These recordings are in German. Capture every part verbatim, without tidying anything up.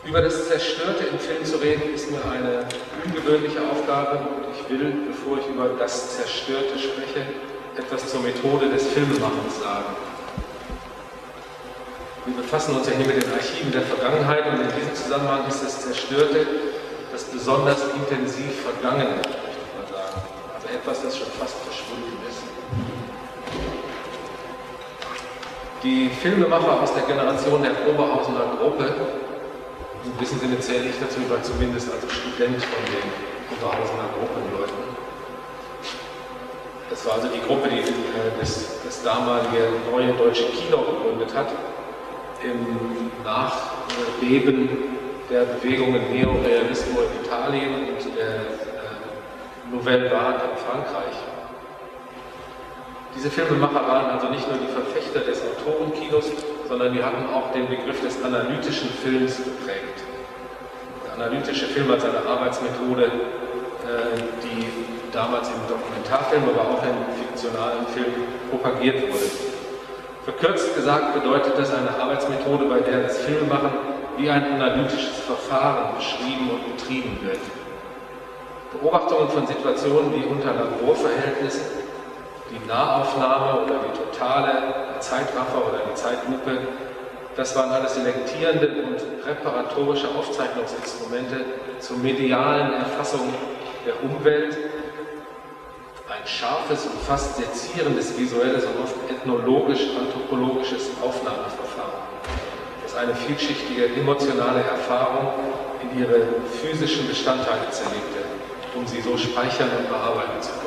Über das Zerstörte im Film zu reden, ist mir eine ungewöhnliche Aufgabe und ich will, bevor ich über das Zerstörte spreche, etwas zur Methode des Filmemachens sagen. Wir befassen uns ja hier mit den Archiven der Vergangenheit und in diesem Zusammenhang ist das Zerstörte das besonders intensiv Vergangene, möchte ich mal sagen. Also etwas, das schon fast verschwunden ist. Die Filmemacher aus der Generation der Oberhausener Gruppe, in gewissem Sinne zähle ich dazu, war zumindest als Student von den Oberhausener Gruppenleuten. Das war also die Gruppe, die das, das damalige neue deutsche Kino gegründet hat, im Nachbeben der Bewegungen Neorealismo in Italien und der äh, Nouvelle Vague in Frankreich. Diese Filmemacher waren also nicht nur die Verfechter des Autorenkinos, sondern die hatten auch den Begriff des analytischen Films geprägt. Der analytische Film als eine Arbeitsmethode, äh, die damals im Dokumentarfilm, aber auch im fiktionalen Film propagiert wurde. Verkürzt gesagt bedeutet das eine Arbeitsmethode, bei der das Filmemachen wie ein analytisches Verfahren beschrieben und betrieben wird. Beobachtungen von Situationen wie unter Laborverhältnissen, die Nahaufnahme oder die totale Zeitraffer oder die Zeitlupe, das waren alles selektierende und präparatorische Aufzeichnungsinstrumente zur medialen Erfassung der Umwelt. Ein scharfes und fast sezierendes visuelles und oft ethnologisch-anthropologisches Aufnahmeverfahren, das eine vielschichtige emotionale Erfahrung in ihre physischen Bestandteile zerlegte, um sie so speichern und bearbeiten zu können.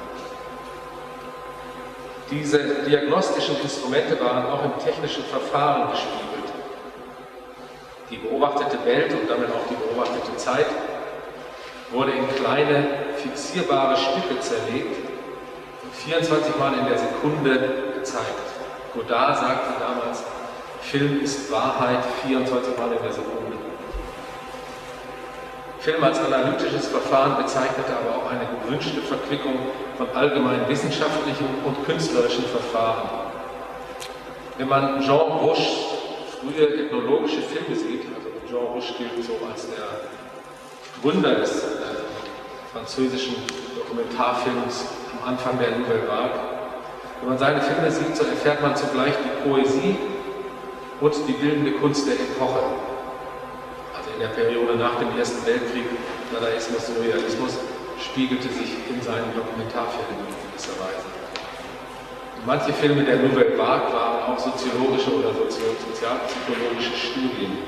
Diese diagnostischen Instrumente waren auch im technischen Verfahren gespiegelt. Die beobachtete Welt und damit auch die beobachtete Zeit wurde in kleine, fixierbare Stücke zerlegt und vierundzwanzig Mal in der Sekunde gezeigt. Godard sagte damals, Film ist Wahrheit vierundzwanzig Mal in der Sekunde. Film als analytisches Verfahren bezeichnete aber auch eine gewünschte Verquickung von allgemein wissenschaftlichen und künstlerischen Verfahren. Wenn man Jean Rouches frühe ethnologische Filme sieht, also Jean Rouch gilt so als der Gründer des äh, französischen Dokumentarfilms am Anfang der Nouvelle Vague. Wenn man seine Filme sieht, so erfährt man zugleich die Poesie und die bildende Kunst der Epoche. Also in der Periode nach dem Ersten Weltkrieg, Dadaismus, Surrealismus, spiegelte sich in seinen Dokumentarfilmen in gewisser Weise. Und manche Filme der Nouvelle Vague waren auch soziologische oder sozialpsychologische Studien.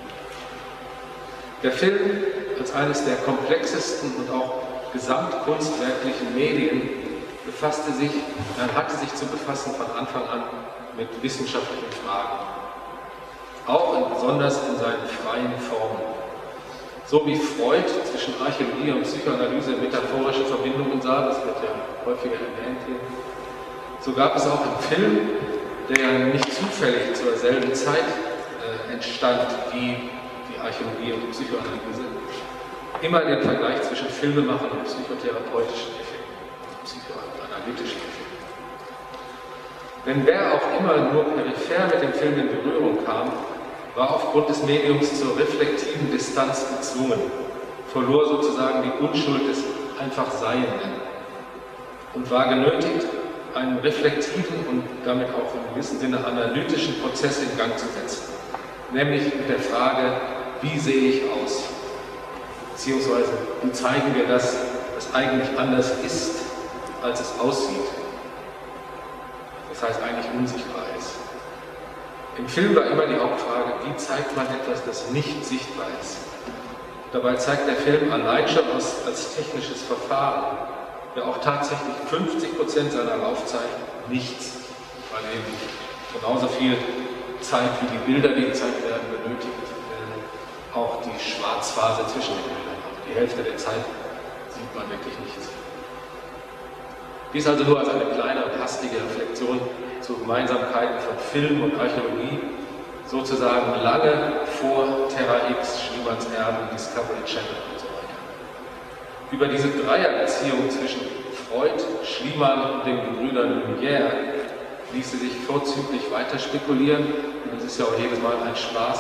Der Film als eines der komplexesten und auch gesamtkunstwerklichen Medien befasste sich, er hatte sich zu befassen von Anfang an mit wissenschaftlichen Fragen. Auch und besonders in seinen freien Formen. So wie Freud zwischen Archäologie und Psychoanalyse metaphorische Verbindungen sah, das wird ja häufiger erwähnt hier, so gab es auch im Film, der ja nicht zufällig zur selben Zeit äh, entstand wie die Archäologie und die Psychoanalyse, immer den Vergleich zwischen Filmemachen und psychotherapeutischen Effekten, psychoanalytischen Effekten. Denn wer auch immer nur peripher mit dem Film in Berührung kam, war aufgrund des Mediums zur reflektiven Distanz gezwungen, verlor sozusagen die Unschuld des einfach Seienden und war genötigt, einen reflektiven und damit auch in gewissem Sinne analytischen Prozess in Gang zu setzen, nämlich mit der Frage, wie sehe ich aus? Beziehungsweise, wie zeigen wir das, was eigentlich anders ist, als es aussieht? Das heißt, eigentlich unsichtbar ist. Im Film war immer die Hauptfrage, wie zeigt man etwas, das nicht sichtbar ist? Dabei zeigt der Film allein schon als, als technisches Verfahren, ja auch tatsächlich fünfzig Prozent seiner Laufzeit nichts, weil eben genauso viel Zeit wie die Bilder, die gezeigt werden, benötigt äh, auch die Schwarzphase zwischen den Bildern. Die Hälfte der Zeit sieht man wirklich nichts. Dies also nur als eine kleine und hastige Reflexion zu Gemeinsamkeiten von Film und Archäologie, sozusagen lange vor Terra X, Schneemanns Erben, Discovery Channel und so weiter. Über diese Dreierbeziehung zwischen Freud, Schliemann und den Gebrüdern Lumière ließe sich vorzüglich weiter spekulieren, und es ist ja auch jedes Mal ein Spaß,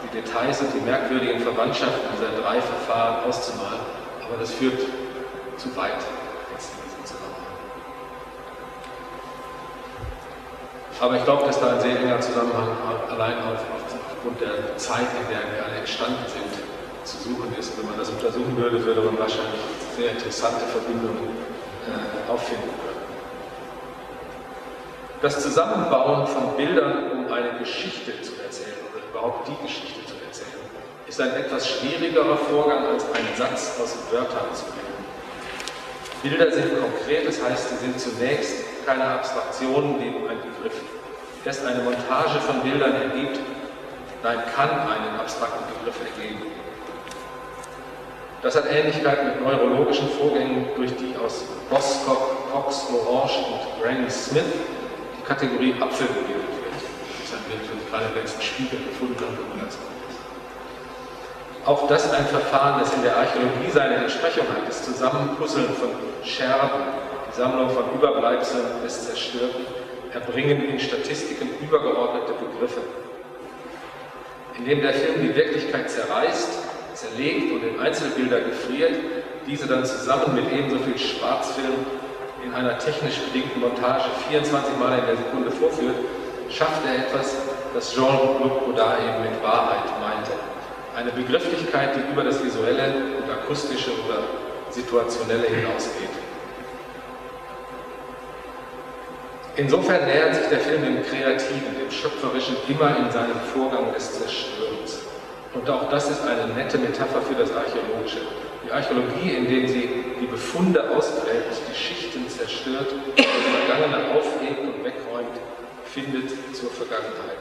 die Details und die merkwürdigen Verwandtschaften dieser drei Verfahren auszumalen, aber das führt zu weit jetzt in diesem Zusammenhang. Aber ich glaube, dass da ein sehr enger Zusammenhang allein auf, auf, aufgrund der Zeit, in der wir alle entstanden sind, zu suchen ist. Wenn man das untersuchen würde, würde man wahrscheinlich sehr interessante Verbindungen äh, auffinden können. Das Zusammenbauen von Bildern, um eine Geschichte zu erzählen oder überhaupt die Geschichte zu erzählen, ist ein etwas schwierigerer Vorgang als einen Satz aus Wörtern zu bilden. Bilder sind konkret, das heißt, sie sind zunächst keine Abstraktionen neben einem Begriff. Erst eine Montage von Bildern ergibt, nein, kann einen abstrakten Begriff ergeben. Das hat Ähnlichkeit mit neurologischen Vorgängen, durch die aus Boskop, Cox, Orange und Granny Smith die Kategorie Apfel gebildet wird. Das ist ein Bild, das ich gerade im letzten Spiegel gefunden habe, wenn man ganz gut ist. Auch das ein Verfahren, das in der Archäologie seine Entsprechung hat, das Zusammenpuzzeln von Scherben, die Sammlung von Überbleibseln des Zerstörten, Erbringen in Statistiken übergeordnete Begriffe. Indem der Film die Wirklichkeit zerreißt, zerlegt und in Einzelbilder gefriert, diese dann zusammen mit ebenso viel Schwarzfilm in einer technisch bedingten Montage vierundzwanzig Mal in der Sekunde vorführt, schafft er etwas, das Jean-Luc Godard eben mit Wahrheit meinte. Eine Begrifflichkeit, die über das Visuelle und Akustische oder Situationelle hinausgeht. Insofern nähert sich der Film dem Kreativen, dem Schöpferischen immer in seinem Vorgang des Zerstörens. Und auch das ist eine nette Metapher für das Archäologische. Die Archäologie, indem sie die Befunde ausgräbt, die Schichten zerstört, das Vergangene aufhebt und wegräumt, findet zur Vergangenheit.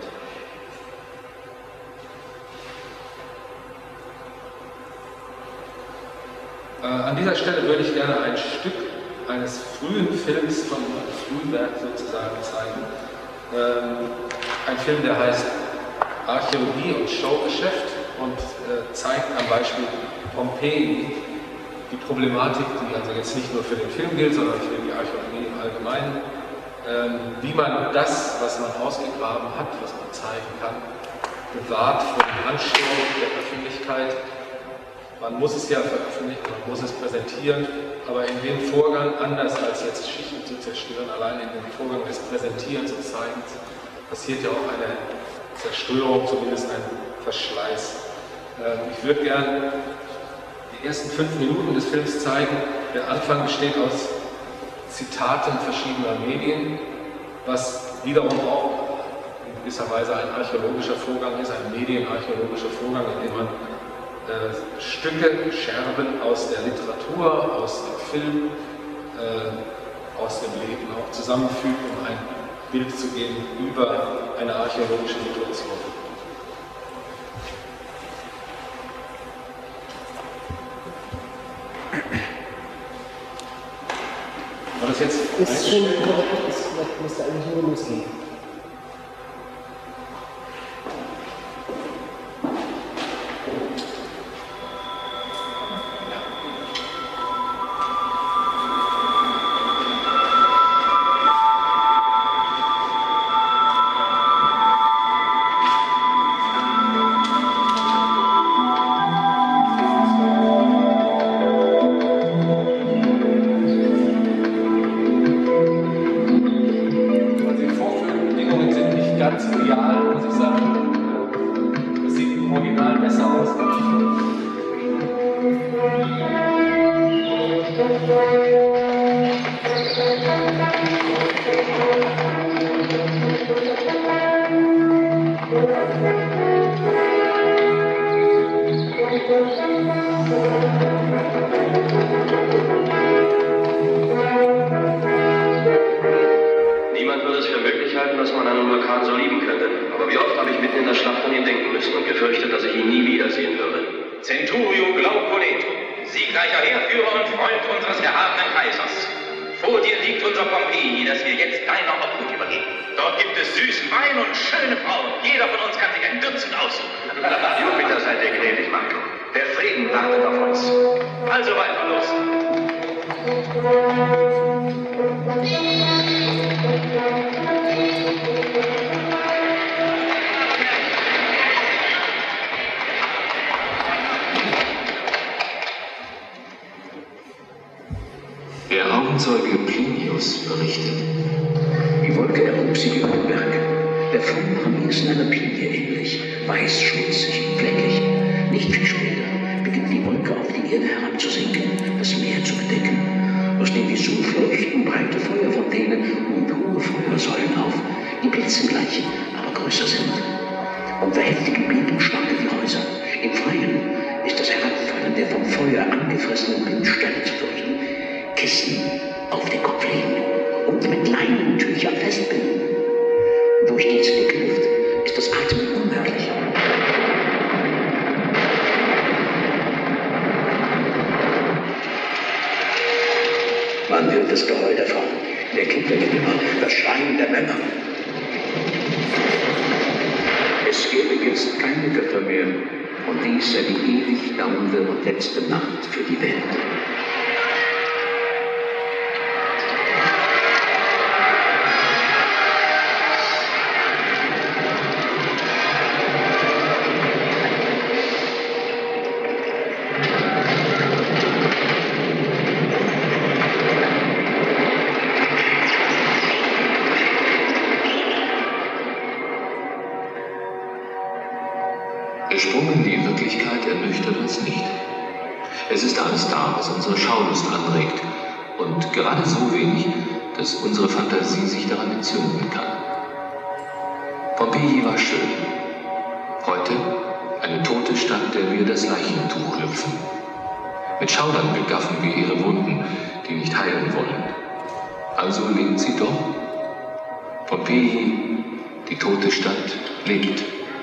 Äh, an dieser Stelle würde ich gerne ein Stück eines frühen Films von Frühwerk sozusagen zeigen. Ähm, ein Film, der heißt Archäologie und Showgeschäft und äh, zeigt am Beispiel Pompeji die Problematik, die also jetzt nicht nur für den Film gilt, sondern für die Archäologie im Allgemeinen, ähm, wie man das, was man ausgegraben hat, was man zeigen kann, bewahrt vor dem Ansturm der Öffentlichkeit. Man muss es ja veröffentlichen, man muss es präsentieren, aber in dem Vorgang, anders als jetzt Schichten zu zerstören, allein in dem Vorgang des Präsentierens und Zeigens, passiert ja auch eine Zerstörung, zumindest ein Verschleiß. Ich würde gern die ersten fünf Minuten des Films zeigen. Der Anfang besteht aus Zitaten verschiedener Medien, was wiederum auch in gewisser Weise ein archäologischer Vorgang ist, ein medienarchäologischer Vorgang, in dem man äh, Stücke, Scherben aus der Literatur, aus dem Film, äh, aus dem Leben auch zusammenfügt, um ein Bild zu geben über eine archäologische Situation. War das jetzt ist schon korrekt, es müsste eigentlich nur losgehen. Augenzeuge Plinius berichtet. Die Wolke erhob sich über den Berg. Der Form war am ehesten einer Pinie ähnlich, weiß, schmutzig, fleckig. Nicht viel später beginnt die Wolke auf die Erde herabzusinken, das Meer zu bedecken. Aus dem Vesuv leuchten breite Feuerfontäne und hohe Feuersäulen auf, die Blitze gleichen, aber größer sind. Unter heftigen Beben schwanken die Häuser. Im Freien ist das Herabfallen der vom Feuer angefressenen Windstelle zu fürchten. Kissen auf den Kopf legen und mit Leinentüchern festbinden. Durch diese dicke Luft ist das Atmen unmöglich. Man hört das Geheul der Frauen, der Kindergewimmer, das Schreien der Männer. Es gäbe jetzt keine Götter mehr, und dies sei die ewig dauernde und letzte Nacht für die Welt. Der Sprung in die Wirklichkeit ernüchtert uns nicht. Es ist alles da, was unsere Schaulust anregt, und gerade so wenig, dass unsere Fantasie sich daran entzünden kann. Pompeji war schön. Heute eine tote Stadt, der wir das Leichentuch lüpfen. Mit Schaudern begaffen wir ihre Wunden, die nicht heilen wollen. Also lebt sie doch. Pompeji, die tote Stadt, lebt.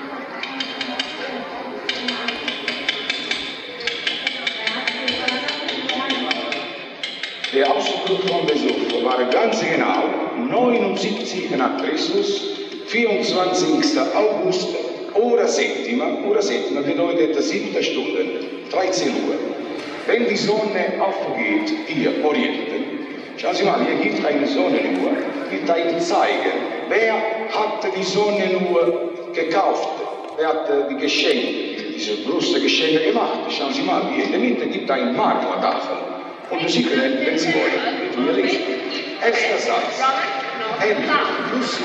Der Ausbruch von Vesuv war ganz genau neunundsiebzig nach Christus, vierundzwanzigster August, Ora Settima. Ora Settima bedeutet siebte Stunde, dreizehn Uhr. Wenn die Sonne aufgeht, hier Orienten, schauen Sie mal, hier gibt eine Sonnenuhr, die teilt zeigen, wer hat die Sonnenuhr gekauft, wer hat die Geschenke, diese große Geschenke gemacht. Schauen Sie mal, hier in der Mitte gibt es ein Marmortafel. Und Sie können, wenn Sie wollen, mit mir lesen. Erster Satz. Ende. Plus.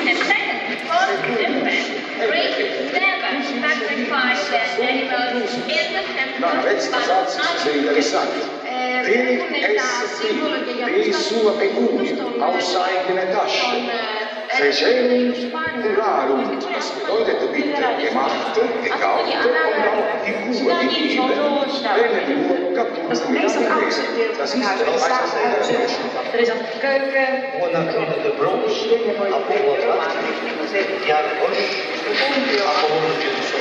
Dann letzter Satz ist sehr interessant. De esse di sua pecunia, aus eigener Tasche. Fecerunt curarunt, das bedeutet bitte gemacht, gekauft und auch die Kur gegeben, wenn die Uhr kaputt ist. Das ist der Er is aan de keuken. De brons, Apollo wat, ja, Apollo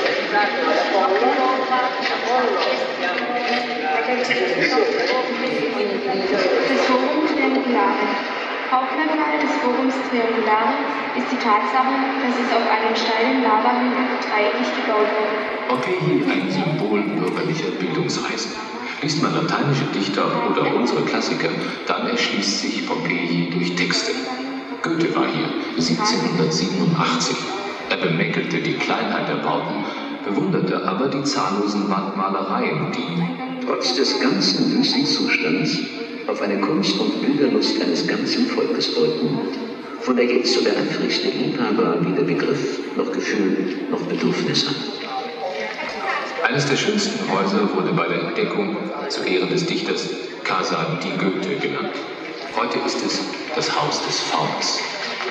Das Forum Triangulare. Hauptmerkmal des Forums Triangulare ist die Tatsache, dass es auf einem steilen Lavahügel dreieckig gebaut wurde. Pompeji, ein Symbol bürgerlicher Bildungsreisen. Liest man lateinische Dichter oder unsere Klassiker, dann erschließt sich Pompeji durch Texte. Goethe war hier siebzehnhundertsiebenundachtzig. Er bemängelte die Kleinheit der Bauten, bewunderte aber die zahllosen Wandmalereien, die, trotz des ganzen Wüstenzustands, auf eine Kunst- und Bilderlust eines ganzen Volkes deuten, von der jetzt so der eifrigste Liebhaber weder Begriff noch Gefühl noch Bedürfnis hat. Eines der schönsten Häuser wurde bei der Entdeckung zu Ehren des Dichters Casa di Goethe genannt. Heute ist es das Haus des Fauns.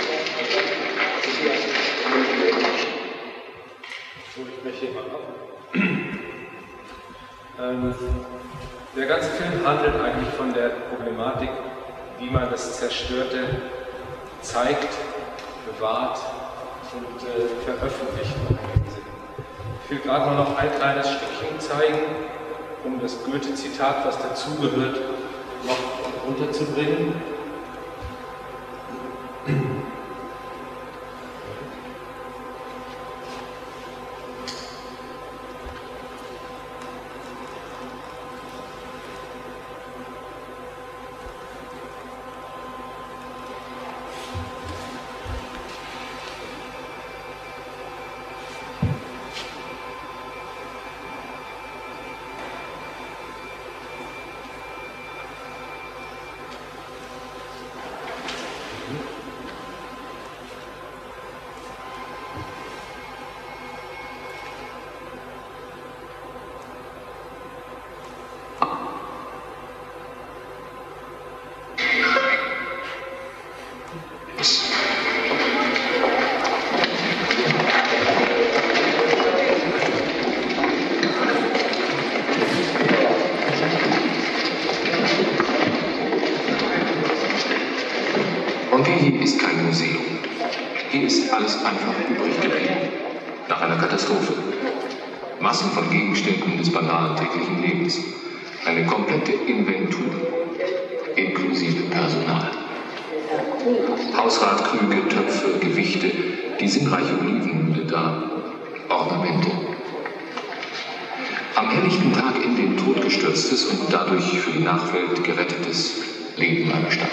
Ich breche hier mal ab. ähm, der ganze Film handelt eigentlich von der Problematik, wie man das Zerstörte zeigt, bewahrt und äh, veröffentlicht. Ich will gerade nur noch ein kleines Stückchen zeigen, um das Goethe-Zitat, was dazugehört, noch unterzubringen. alles einfach übrig geblieben. Nach einer Katastrophe. Massen von Gegenständen des banalen täglichen Lebens. Eine komplette Inventur. Inklusive Personal. Hausratkrüge, Töpfe, Gewichte, die sinnreiche Olivenmühle da. Ornamente. Am helllichten Tag in den Tod gestürztes und dadurch für die Nachwelt gerettetes Leben einer Stadt.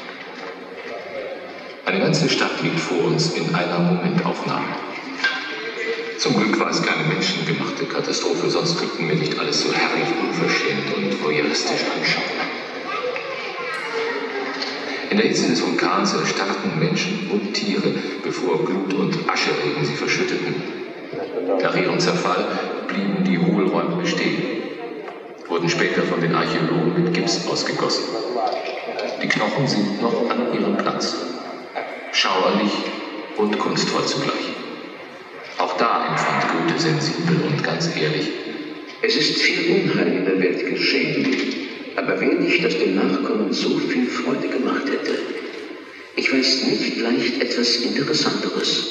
Eine ganze Stadt liegt vor uns in einer Momentaufnahme. Zum Glück war es keine menschengemachte Katastrophe, sonst könnten wir nicht alles so herrlich unverschämt und voyeuristisch anschauen. In der Hitze des Vulkans erstarrten Menschen und Tiere, bevor Glut und Ascheregen sie verschütteten. Nach ihrem Zerfall blieben die Hohlräume bestehen, wurden später von den Archäologen mit Gips ausgegossen. Die Knochen sind noch an ihrem Platz, schauerlich und kunstvoll zugleich. Auch da empfand Goethe sensibel und ganz ehrlich. Es ist viel Unheil in der Welt geschehen, aber wenig, das den Nachkommen so viel Freude gemacht hätte. Ich weiß nicht leicht etwas Interessanteres.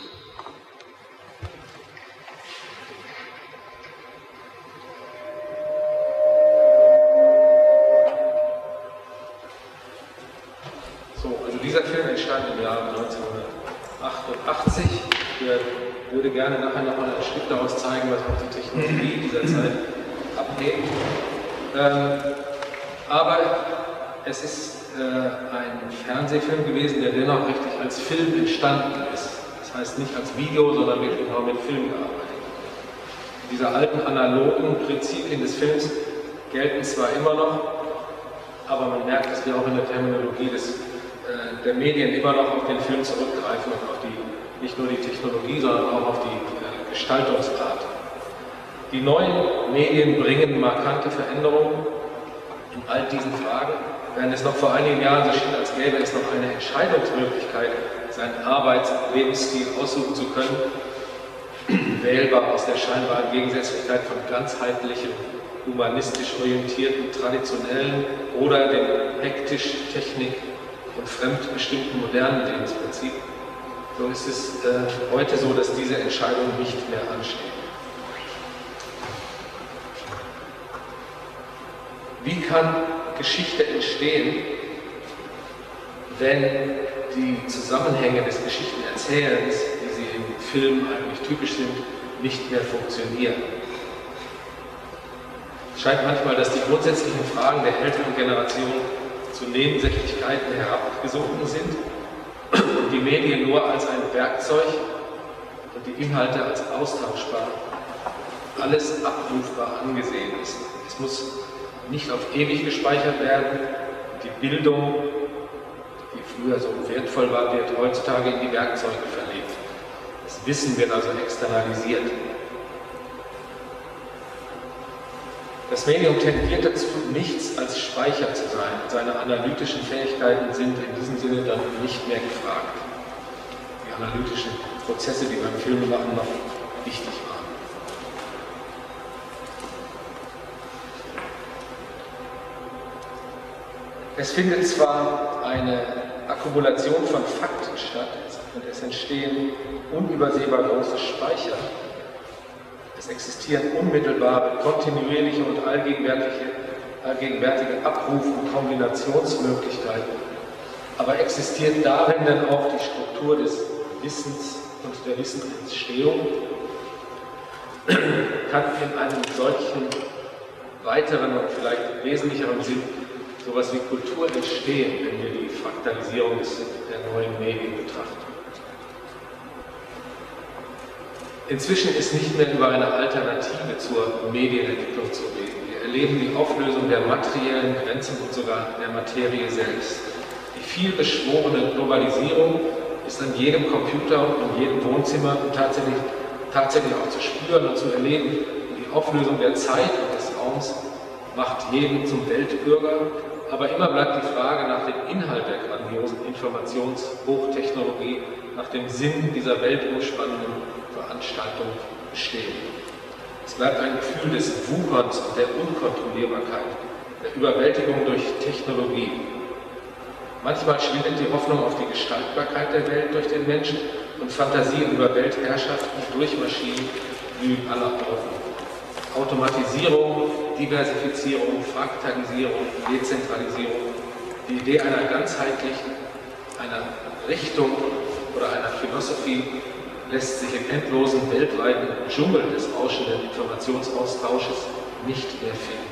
Im Jahr neunzehnhundertachtundachtzig. Ich würde gerne nachher noch mal ein Stück daraus zeigen, was auch die Technologie dieser Zeit abhebt. Ähm, aber es ist äh, ein Fernsehfilm gewesen, der dennoch richtig als Film entstanden ist. Das heißt nicht als Video, sondern wird genau mit Film gearbeitet. Diese alten analogen Prinzipien des Films gelten zwar immer noch, aber man merkt, dass wir auch in der Terminologie des der Medien immer noch auf den Film zurückgreifen und auf die, nicht nur die Technologie, sondern auch auf die äh, Gestaltungsart. Die neuen Medien bringen markante Veränderungen in all diesen Fragen, während es noch vor einigen Jahren so schien, als gäbe es noch eine Entscheidungsmöglichkeit, seinen Arbeits- und Lebensstil aussuchen zu können, wählbar aus der scheinbaren Gegensätzlichkeit von ganzheitlichem, humanistisch orientierten, traditionellen oder dem hektisch Technik und fremdbestimmten modernen Lebensprinzip, so ist es äh, heute so, dass diese Entscheidung nicht mehr ansteht. Wie kann Geschichte entstehen, wenn die Zusammenhänge des Geschichtenerzählens, wie sie im Film eigentlich typisch sind, nicht mehr funktionieren? Es scheint manchmal, dass die grundsätzlichen Fragen der älteren Generation zu Nebensächlichkeiten herabgesunken sind und die Medien nur als ein Werkzeug und die Inhalte als austauschbar, alles abrufbar angesehen ist. Es muss nicht auf ewig gespeichert werden. Die Bildung, die früher so wertvoll war, wird heutzutage in die Werkzeuge verlegt. Das Wissen wird also externalisiert. Das Medium tendiert dazu, nichts als Speicher zu sein. Seine analytischen Fähigkeiten sind in diesem Sinne dann nicht mehr gefragt. Die analytischen Prozesse, die beim Filmemachen noch wichtig waren. Es findet zwar eine Akkumulation von Fakten statt und es entstehen unübersehbar große Speicher. Es existieren unmittelbare, kontinuierliche und allgegenwärtige, allgegenwärtige Abruf- und Kombinationsmöglichkeiten. Aber existiert darin dann auch die Struktur des Wissens und der Wissensentstehung? Kann in einem solchen weiteren und vielleicht wesentlicheren Sinn sowas wie Kultur entstehen, wenn wir die Fraktalisierung des, der neuen Medien betrachten? Inzwischen ist nicht mehr über eine Alternative zur Medienentwicklung zu reden. Wir erleben die Auflösung der materiellen Grenzen und sogar der Materie selbst. Die vielbeschworene Globalisierung ist an jedem Computer und in jedem Wohnzimmer und tatsächlich, tatsächlich auch zu spüren und zu erleben. Und die Auflösung der Zeit und des Raums macht jeden zum Weltbürger. Aber immer bleibt die Frage nach dem Inhalt der grandiosen Informationshochtechnologie, nach dem Sinn dieser weltumspannenden Veranstaltung bestehen. Es bleibt ein Gefühl des Wucherns und der Unkontrollierbarkeit, der Überwältigung durch Technologie. Manchmal schwindet die Hoffnung auf die Gestaltbarkeit der Welt durch den Menschen und Fantasien über Weltherrschaften durch Maschinen blühen aller auf. Automatisierung, Diversifizierung, Fraktalisierung, Dezentralisierung, die Idee einer ganzheitlichen, einer Richtung oder einer Philosophie lässt sich im endlosen weltweiten Dschungel des rauschenden Informationsaustausches nicht mehr finden.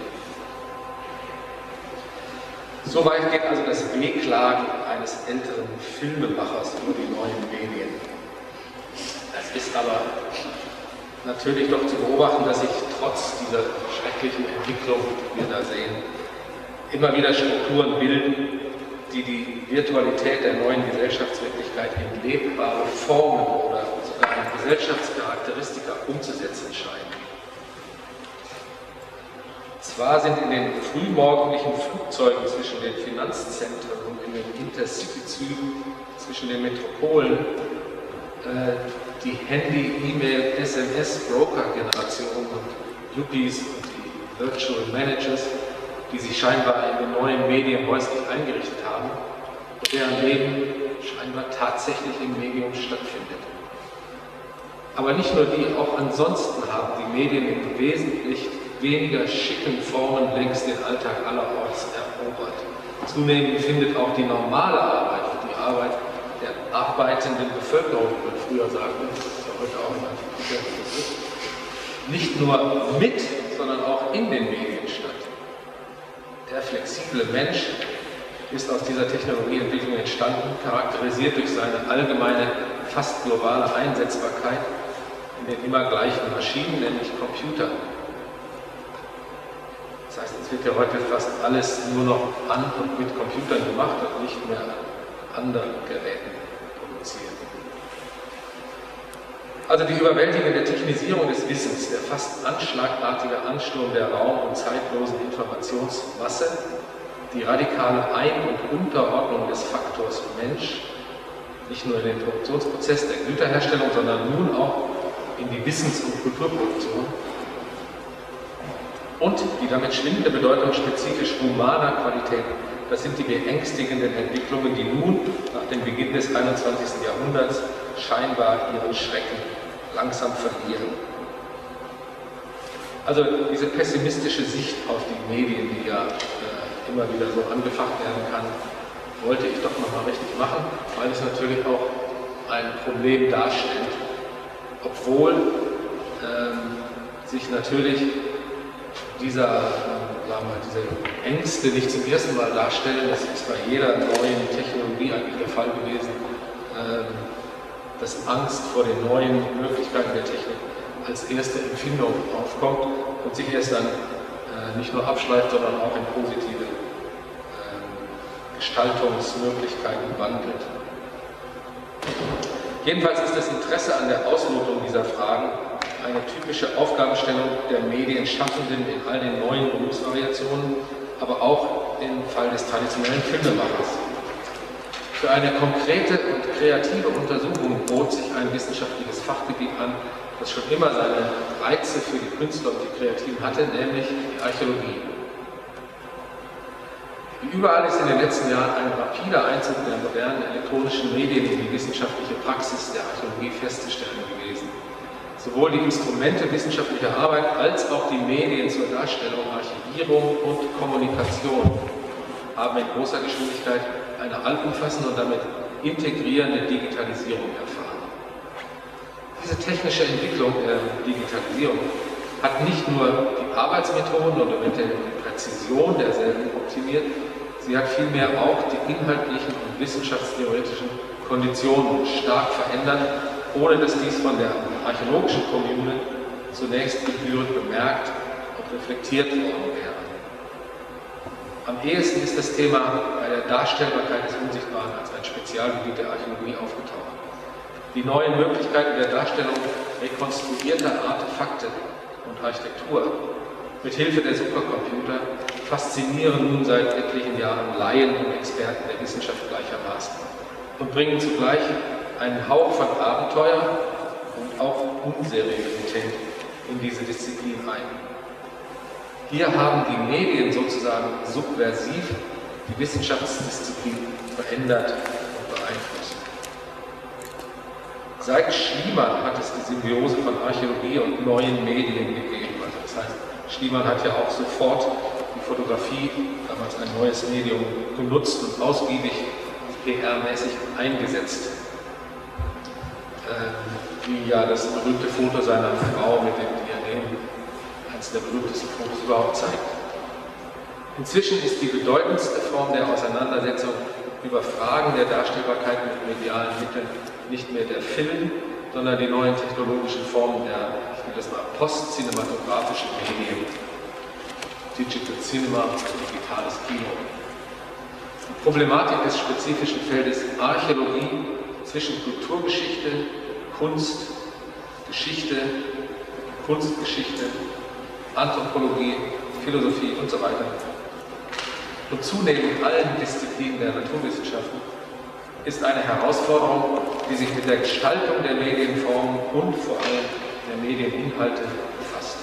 Soweit geht also das Wehklagen eines älteren Filmemachers über die neuen Medien. Es ist aber natürlich doch zu beobachten, dass sich trotz dieser schrecklichen Entwicklung, die wir da sehen, immer wieder Strukturen bilden, die die Virtualität der neuen Gesellschaftswirklichkeit in lebbare Formen oder sogar in Gesellschaftscharakteristika umzusetzen scheinen. Zwar sind in den frühmorgendlichen Flugzeugen zwischen den Finanzzentren und in den Intercity-Zügen zwischen den Metropolen äh, die Handy-, E-Mail-, S M S-Broker-Generation und Yuppies und die Virtual Managers, die sich scheinbar in den neuen Medien häuslich eingerichtet haben und deren Leben scheinbar tatsächlich im Medium stattfindet. Aber nicht nur die, auch ansonsten haben die Medien in wesentlich weniger schicken Formen längst den Alltag allerorts erobert. Zunehmend findet auch die normale Arbeit, die Arbeit der arbeitenden Bevölkerung, wie man früher sagte, das ist ja heute auch immer nicht nur mit, sondern auch in den Medien statt. Der flexible Mensch ist aus dieser Technologieentwicklung entstanden, charakterisiert durch seine allgemeine, fast globale Einsetzbarkeit in den immer gleichen Maschinen, nämlich Computern. Das heißt, es wird ja heute fast alles nur noch an und mit Computern gemacht und nicht mehr an anderen Geräten produziert. Also die überwältigende Technisierung des Wissens, der fast anschlagartige Ansturm der raum- und zeitlosen Informationsmasse, die radikale Ein- und Unterordnung des Faktors Mensch, nicht nur in den Produktionsprozess der Güterherstellung, sondern nun auch in die Wissens- und Kulturproduktion, und die damit schwindende Bedeutung spezifisch humaner Qualitäten, das sind die beängstigenden Entwicklungen, die nun nach dem Beginn des einundzwanzigsten Jahrhunderts scheinbar ihren Schrecken langsam verlieren. Also diese pessimistische Sicht auf die Medien, die ja äh, immer wieder so angefacht werden kann, wollte ich doch nochmal richtig machen, weil es natürlich auch ein Problem darstellt, obwohl ähm, sich natürlich dieser, äh, sagen wir, diese Ängste nicht zum ersten Mal darstellen. Das ist bei jeder neuen Technologie eigentlich der Fall gewesen, ähm, dass Angst vor den neuen Möglichkeiten der Technik als erste Empfindung aufkommt und sich erst dann äh, nicht nur abschleift, sondern auch in positive äh, Gestaltungsmöglichkeiten wandelt. Jedenfalls ist das Interesse an der Auslotung dieser Fragen eine typische Aufgabenstellung der Medienschaffenden in all den neuen Berufsvariationen, aber auch im Fall des traditionellen Filmemachers. Für eine konkrete und kreative Untersuchung bot sich ein wissenschaftliches Fachgebiet an, das schon immer seine Reize für die Künstler und die Kreativen hatte, nämlich die Archäologie. Wie überall ist in den letzten Jahren ein rapider Einzug der modernen elektronischen Medien in die wissenschaftliche Praxis der Archäologie festzustellen gewesen. Sowohl die Instrumente wissenschaftlicher Arbeit als auch die Medien zur Darstellung, Archivierung und Kommunikation haben in großer Geschwindigkeit eine allumfassende und damit integrierende Digitalisierung erfahren. Diese technische Entwicklung der Digitalisierung hat nicht nur die Arbeitsmethoden und eventuell die Präzision derselben optimiert, sie hat vielmehr auch die inhaltlichen und wissenschaftstheoretischen Konditionen stark verändert, ohne dass dies von der archäologischen Kommune zunächst gebührend bemerkt und reflektiert worden wäre. Am ehesten ist das Thema bei der Darstellbarkeit des Unsichtbaren als ein Spezialgebiet der Archäologie aufgetaucht. Die neuen Möglichkeiten der Darstellung rekonstruierter Artefakte und Architektur mit Hilfe der Supercomputer faszinieren nun seit etlichen Jahren Laien und Experten der Wissenschaft gleichermaßen und bringen zugleich einen Hauch von Abenteuer und auch Unseriosität in diese Disziplin ein. Hier haben die Medien sozusagen subversiv die Wissenschaftsdisziplin verändert und beeinflusst. Seit Schliemann hat es die Symbiose von Archäologie und neuen Medien gegeben. Also das heißt, Schliemann hat ja auch sofort die Fotografie, damals ein neues Medium, genutzt und ausgiebig P R-mäßig eingesetzt. Ähm, wie ja das berühmte Foto seiner Frau mit dem Diadem, eines der berühmtesten Fotos überhaupt, zeigt. Inzwischen ist die bedeutendste Form der Auseinandersetzung über Fragen der Darstellbarkeit mit medialen Mitteln nicht mehr der Film, sondern die neuen technologischen Formen der, ich will das mal, postcinematografischen Medien. Digital Cinema, digitales Kino. Die Problematik des spezifischen Feldes Archäologie zwischen Kulturgeschichte, Kunst, Geschichte, Kunstgeschichte, Anthropologie, Philosophie und so weiter und zunehmend allen Disziplinen der Naturwissenschaften ist eine Herausforderung, die sich mit der Gestaltung der Medienformen und vor allem der Medieninhalte befasst.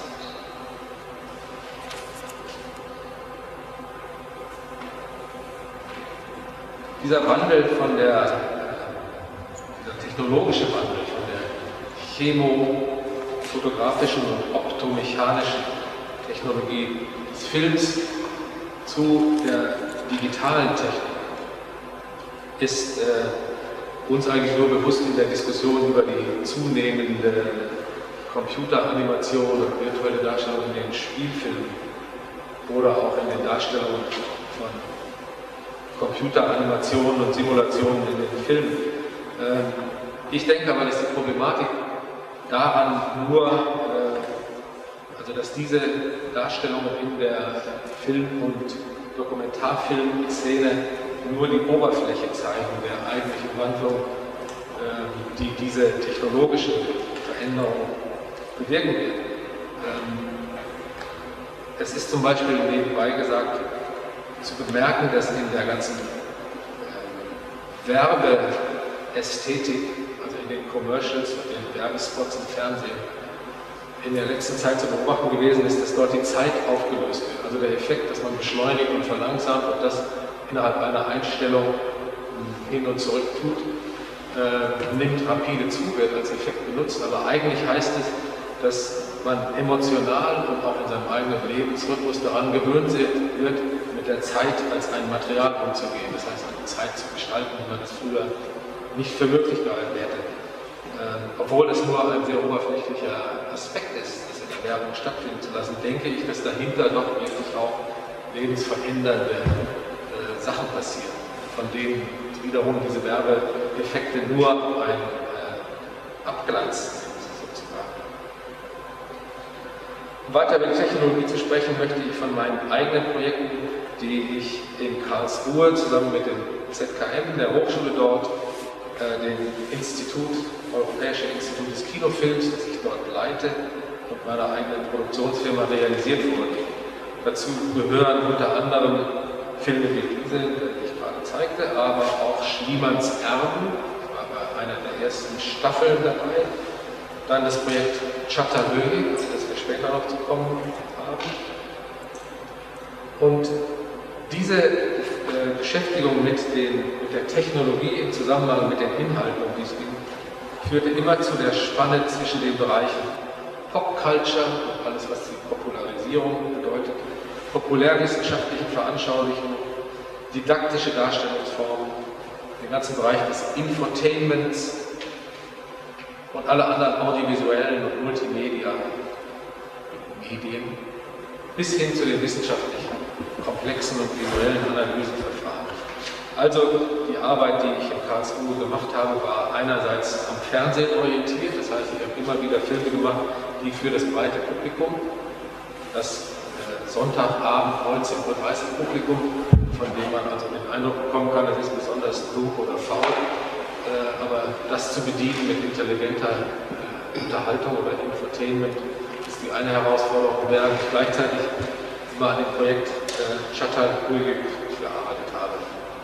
Dieser Wandel von der, dieser technologische Wandel von der chemofotografischen und optomechanischen Technologie des Films zu der digitalen Technik ist äh, uns eigentlich nur bewusst in der Diskussion über die zunehmende Computeranimation und virtuelle Darstellung in den Spielfilmen oder auch in den Darstellungen von Computeranimationen und Simulationen in den Filmen. Ähm, ich denke aber, dass die Problematik daran nur, äh, also dass diese Darstellungen in der Film- und Dokumentarfilmszene nur die Oberfläche zeigen der eigentlichen Wandlung, äh, die diese technologische Veränderung bewirken wird. Ähm, es ist zum Beispiel nebenbei gesagt zu bemerken, dass in der ganzen äh, Werbeästhetik, also in den Commercials und den Werbespots im Fernsehen, in der letzten Zeit zu beobachten gewesen ist, dass dort die Zeit aufgelöst wird. Also der Effekt, dass man beschleunigt und verlangsamt und das innerhalb einer Einstellung hin und zurück tut, äh, nimmt rapide zu, wird als Effekt benutzt. Aber eigentlich heißt es, dass man emotional und auch in seinem eigenen Lebensrhythmus daran gewöhnt wird, mit der Zeit als ein Material umzugehen. Das heißt, eine Zeit zu gestalten, wie man das früher nicht für möglich gehalten hätte. Ähm, obwohl es nur ein sehr oberflächlicher Aspekt ist, das in der Werbung stattfinden zu lassen, denke ich, dass dahinter doch wirklich auch lebensverändernde äh, Sachen passieren, von denen wiederum diese Werbeeffekte nur ein äh, Abglanz sind, sozusagen. Um weiter über die Technologie zu sprechen, möchte ich von meinen eigenen Projekten, die ich in Karlsruhe zusammen mit dem Z K M, der Hochschule dort, äh, dem Institut, Europäische Institut des Kinofilms, das ich dort leite und meiner eigenen Produktionsfirma realisiert wurde. Dazu gehören unter anderem Filme wie diese, die ich gerade zeigte, aber auch Schliemanns Erben, ich war bei einer der ersten Staffeln dabei. Dann das Projekt Çatalhöyük, auf das wir später noch zu kommen haben. Und diese äh, Beschäftigung mit, den, mit der Technologie im Zusammenhang mit den Inhalten, um die es ging, führte immer zu der Spanne zwischen den Bereichen Popculture, alles was die Popularisierung bedeutet, populärwissenschaftlichen Veranschaulichungen, didaktische Darstellungsformen, den ganzen Bereich des Infotainments und alle anderen audiovisuellen und Multimedia-Medien bis hin zu den wissenschaftlichen, komplexen und visuellen Analyseverfahren. Also die Arbeit, die ich in Karlsruhe gemacht habe, war einerseits am Fernsehen orientiert, das heißt, ich habe immer wieder Filme gemacht, die für das breite Publikum, das äh, Sonntagabend neunzehn Uhr dreißig Publikum, von dem man also den Eindruck bekommen kann, das ist besonders klug oder faul, äh, aber das zu bedienen mit intelligenter äh, Unterhaltung oder Infotainment ist die eine Herausforderung, während ich gleichzeitig immer an dem Projekt äh, Çatalhöyük gearbeitet habe.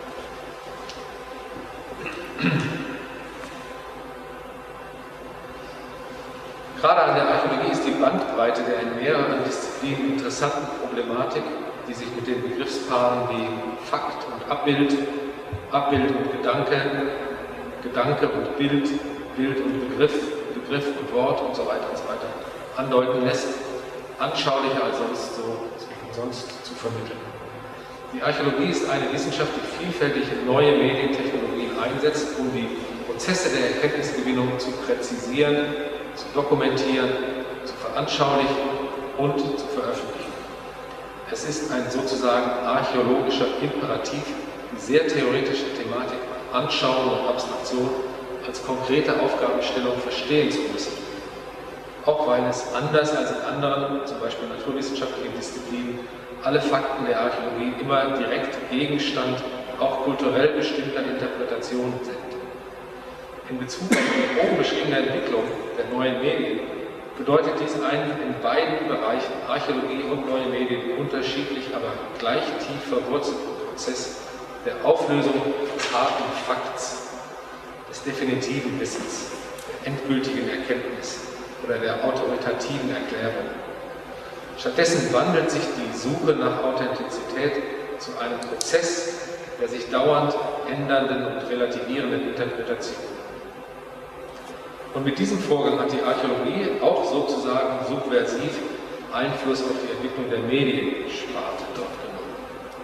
Gerade an der Archäologie ist die Bandbreite der in mehreren Disziplinen interessanten Problematik, die sich mit den Begriffspaaren wie Fakt und Abbild, Abbild und Gedanke, Gedanke und Bild, Bild und Begriff, Begriff und Wort und so weiter und so weiter andeuten lässt, anschaulicher als sonst, so, sonst zu vermitteln. Die Archäologie ist eine Wissenschaft, die vielfältig neue Medientechnologien einsetzt, um die Prozesse der Erkenntnisgewinnung zu präzisieren, zu dokumentieren, zu veranschaulichen und zu veröffentlichen. Es ist ein sozusagen archäologischer Imperativ, die sehr theoretische Thematik Anschauung und Abstraktion als konkrete Aufgabenstellung verstehen zu müssen. Auch weil es anders als in anderen, zum Beispiel naturwissenschaftlichen Disziplinen, alle Fakten der Archäologie immer direkt Gegenstand auch kulturell bestimmter Interpretationen sind. In Bezug auf die oben beschriebene Entwicklung der neuen Medien bedeutet dies einen in beiden Bereichen, Archäologie und neue Medien, unterschiedlich, aber gleich tief verwurzelten Prozess der Auflösung des harten Fakts, des definitiven Wissens, der endgültigen Erkenntnis oder der autoritativen Erklärung. Stattdessen wandelt sich die Suche nach Authentizität zu einem Prozess der sich dauernd ändernden und relativierenden Interpretation. Und mit diesem Vorgang hat die Archäologie auch sozusagen subversiv Einfluss auf die Entwicklung der Mediensparte dort genommen.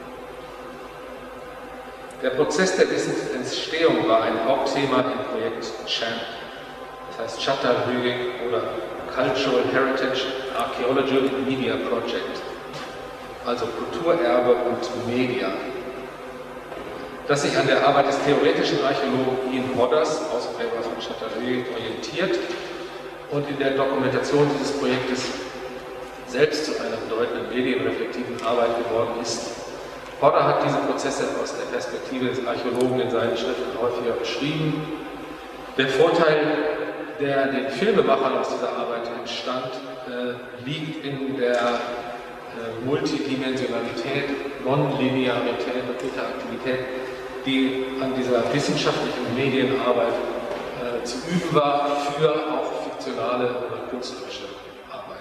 Der Prozess der Wissensentstehung war ein Hauptthema im Projekt CHAMP, das heißt Chattanooga oder Cultural Heritage Archaeological Media Project, also Kulturerbe und Media, das sich an der Arbeit des theoretischen Archäologen Ian Hodders, Ausgräber von Chattanooga, orientiert und in der Dokumentation dieses Projektes selbst zu einer bedeutenden medienreflektiven Arbeit geworden ist. Hodder hat diese Prozesse aus der Perspektive des Archäologen in seinen Schriften häufiger beschrieben. Der Vorteil, der den Filmemachern aus dieser Arbeit entstand, äh, liegt in der äh, Multidimensionalität, Nonlinearität und Interaktivität, die an dieser wissenschaftlichen Medienarbeit äh, zu üben war für auch fiktionale oder künstlerische Arbeiten.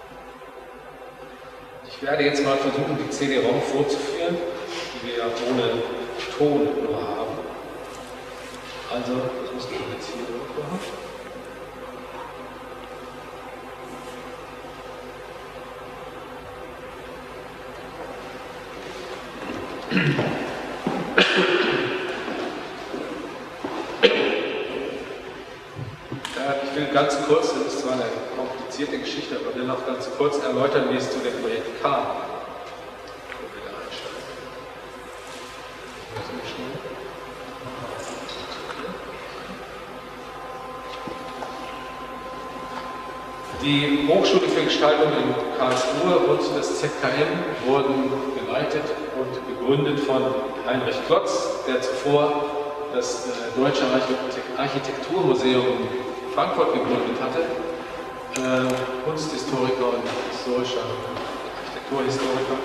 Ich werde jetzt mal versuchen, die C D-ROM vorzuführen, die wir ja ohne Ton nur haben. Also, das müssen wir jetzt hier machen. Ich will ganz kurz, das ist zwar eine komplizierte Geschichte, aber will noch ganz kurz erläutern, wie es zu dem Projekt kam. Die Hochschule für Gestaltung in Karlsruhe und das Z K M wurden geleitet und gegründet von Heinrich Klotz, der zuvor das Deutsche Architekturmuseum in Frankfurt gegründet hatte, äh, Kunsthistoriker und historischer Architekturhistoriker.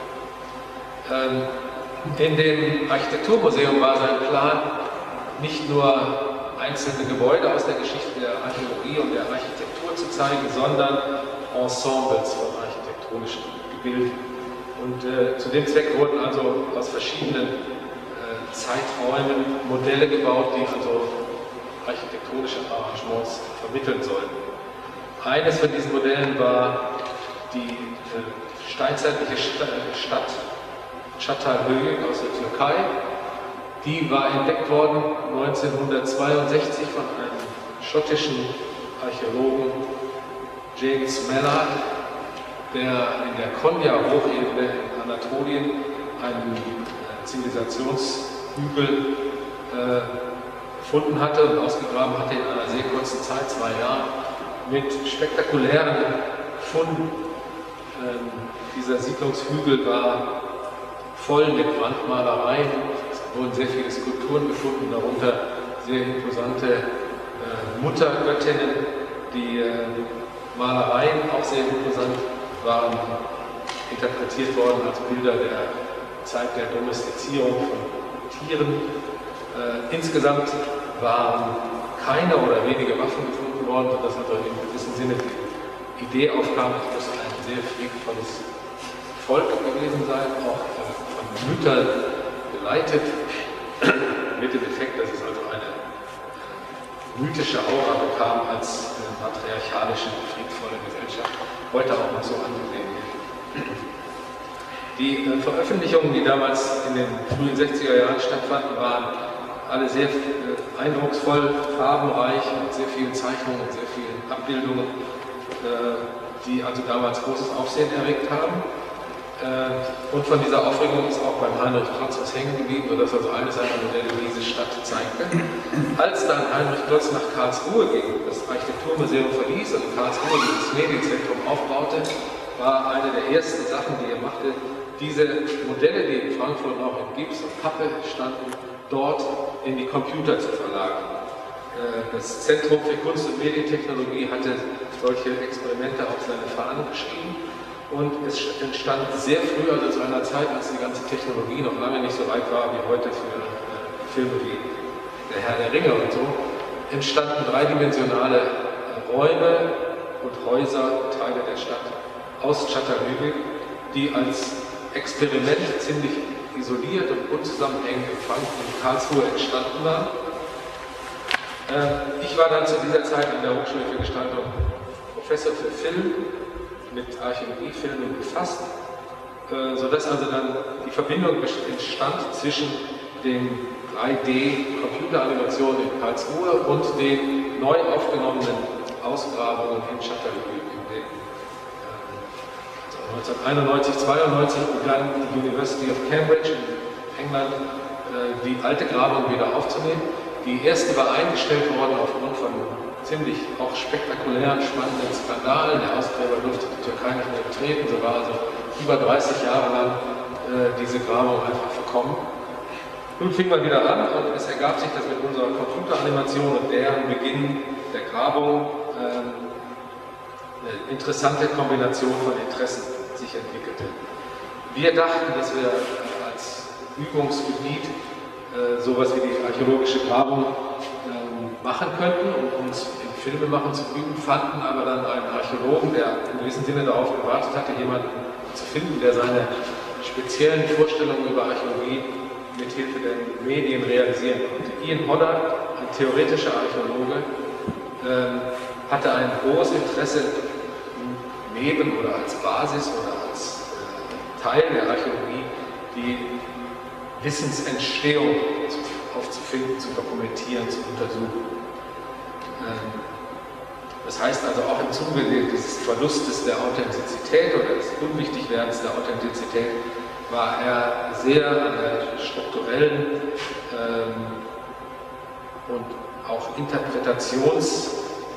Ähm, in dem Architekturmuseum war sein Plan, nicht nur einzelne Gebäude aus der Geschichte der Archäologie und der Architektur zu zeigen, sondern Ensembles von architektonischen Gebilden. Und äh, zu dem Zweck wurden also aus verschiedenen äh, Zeiträumen Modelle gebaut, die also architektonische Arrangements vermitteln sollten. Eines von diesen Modellen war die äh, steinzeitliche Stadt Çatalhöyük aus der Türkei. Die war entdeckt worden neunzehnhundertzweiundsechzig von einem schottischen Archäologen, James Mallard, der in der Konya-Hochebene in Anatolien einen äh, Zivilisationshügel äh, gefunden hatte und ausgegraben hatte in einer sehr kurzen Zeit, zwei Jahren, mit spektakulären Funden. Ähm, dieser Siedlungshügel war voll mit Wandmalereien, es wurden sehr viele Skulpturen gefunden, darunter sehr imposante äh, Muttergöttinnen. Die äh, Malereien, auch sehr imposant, waren interpretiert worden als Bilder der Zeit der Domestizierung von Tieren. Äh, insgesamt waren keine oder wenige Waffen gefunden worden, sodass also in gewissem Sinne die Idee aufkam, es muss ein sehr friedvolles Volk gewesen sein, auch äh, von Müttern geleitet, mit dem Effekt, dass es also eine mythische Aura bekam als äh, matriarchalische, friedvolle Gesellschaft, heute auch noch so angesehen wird. Die äh, Veröffentlichungen, die damals in den frühen sechziger Jahren stattfanden, waren alle sehr äh, eindrucksvoll, farbenreich, mit sehr vielen Zeichnungen und sehr vielen Abbildungen, äh, die also damals großes Aufsehen erregt haben. Äh, und von dieser Aufregung ist auch beim Heinrich Klotz was hängen geblieben, sodass also eines seiner Modelle diese Stadt zeigte. Als dann Heinrich Klotz nach Karlsruhe ging, das Architekturmuseum verließ und in Karlsruhe dieses Medienzentrum aufbaute, war eine der ersten Sachen, die er machte, diese Modelle, die in Frankfurt noch in Gips und Pappe standen, dort in die Computer zu verlagern. Das Zentrum für Kunst- und Medientechnologie hatte solche Experimente auf seine Fahnen geschrieben und es entstand sehr früh, also zu einer Zeit, als die ganze Technologie noch lange nicht so weit war wie heute für Filme wie Der Herr der Ringe und so, entstanden dreidimensionale Räume und Häuser, Teile der Stadt aus Chattanooga, die als Experiment ziemlich isoliert und unzusammenhängend in Frankfurt und Karlsruhe entstanden waren. Äh, ich war dann zu dieser Zeit an der Hochschule für Gestaltung Professor für Film, mit Archäologiefilmen befasst, äh, sodass also dann die Verbindung entstand zwischen den drei D-Computeranimationen in Karlsruhe und den neu aufgenommenen Ausgrabungen in Chattanooga. neunzehnhunderteinundneunzig, zweiundneunzig begann die University of Cambridge in England die alte Grabung wieder aufzunehmen. Die erste war eingestellt worden aufgrund von ziemlich auch spektakulären, spannenden Skandalen. Der Ausgräber durfte die Türkei nicht mehr betreten, so war also über dreißig Jahre lang äh, diese Grabung einfach verkommen. Nun fing man wieder an und es ergab sich, dass mit unserer Computeranimation und deren Beginn der Grabung ähm, eine interessante Kombination von Interessen sich entwickelte. Wir dachten, dass wir als Übungsgebiet äh, sowas wie die archäologische Grabung äh, machen könnten und uns im Filmemachen zu üben, fanden aber dann einen Archäologen, der in gewissem Sinne darauf gewartet hatte, jemanden zu finden, der seine speziellen Vorstellungen über Archäologie mit Hilfe der Medien realisieren konnte. Ian Hodder, ein theoretischer Archäologe, äh, hatte ein hohes Interesse neben oder als Basis oder als äh, Teil der Archäologie die Wissensentstehung zu, aufzufinden, zu dokumentieren, zu untersuchen. Ähm, das heißt also auch im Zuge dieses Verlustes der Authentizität oder des Unwichtigwerdens der Authentizität war er sehr an der strukturellen ähm, und auch Interpretations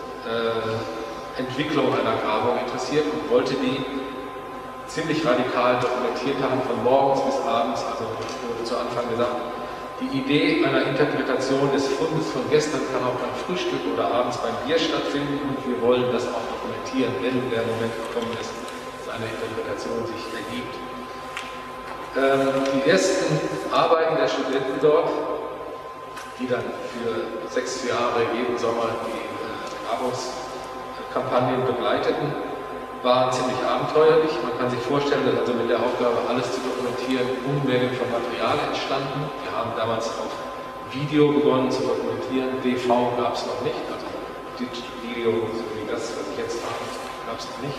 äh, Entwicklung einer Grabung interessiert und wollte die ziemlich radikal dokumentiert haben, von morgens bis abends. Also wurde zu Anfang gesagt, die Idee einer Interpretation des Fundes von gestern kann auch beim Frühstück oder abends beim Bier stattfinden und wir wollen das auch dokumentieren, wenn der Moment gekommen ist, dass eine Interpretation sich ergibt. Ähm, die ersten Arbeiten der Studenten dort, die dann für sechs Jahre jeden Sommer die äh, Grabungskampagnen begleiteten, waren ziemlich abenteuerlich. Man kann sich vorstellen, dass also mit der Aufgabe, alles zu dokumentieren, Unmengen von Material entstanden. Wir haben damals auf Video begonnen zu dokumentieren. D V gab es noch nicht, also Video, so wie das, was ich jetzt habe, gab es noch nicht.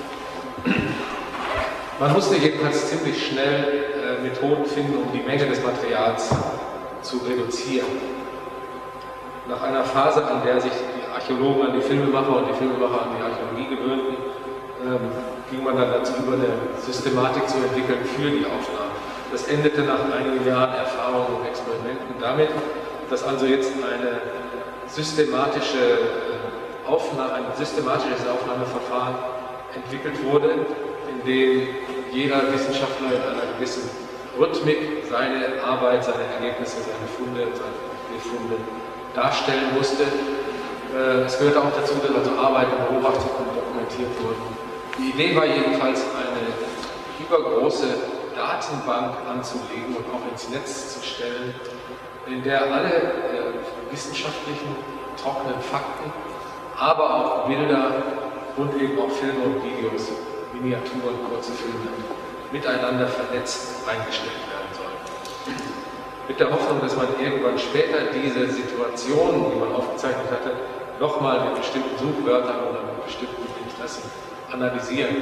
Man musste jedenfalls ziemlich schnell äh, Methoden finden, um die Menge des Materials zu reduzieren. Nach einer Phase, an der sich die Archäologen an die Filmemacher und die Filmemacher an die Archäologie gewöhnten, ähm, ging man dann dazu über, eine Systematik zu entwickeln für die Aufnahmen. Das endete nach einigen Jahren Erfahrungen und Experimenten damit, dass also jetzt eine systematische Aufnahme, ein systematisches Aufnahmeverfahren entwickelt wurde, in dem jeder Wissenschaftler in einer gewissen Rhythmik seine Arbeit, seine Ergebnisse, seine Funde, seine Befunde darstellen musste. Es gehörte auch dazu, dass also Arbeiten beobachtet und dokumentiert wurden. Die Idee war jedenfalls, eine übergroße Datenbank anzulegen und auch ins Netz zu stellen, in der alle äh, wissenschaftlichen, trockenen Fakten, aber auch Bilder und eben auch Filme und Videos, Miniaturen, kurze Filme miteinander vernetzt eingestellt werden sollen. Mit der Hoffnung, dass man irgendwann später diese Situationen, die man aufgezeichnet hatte, nochmal mit bestimmten Suchwörtern oder mit bestimmten Interessen analysieren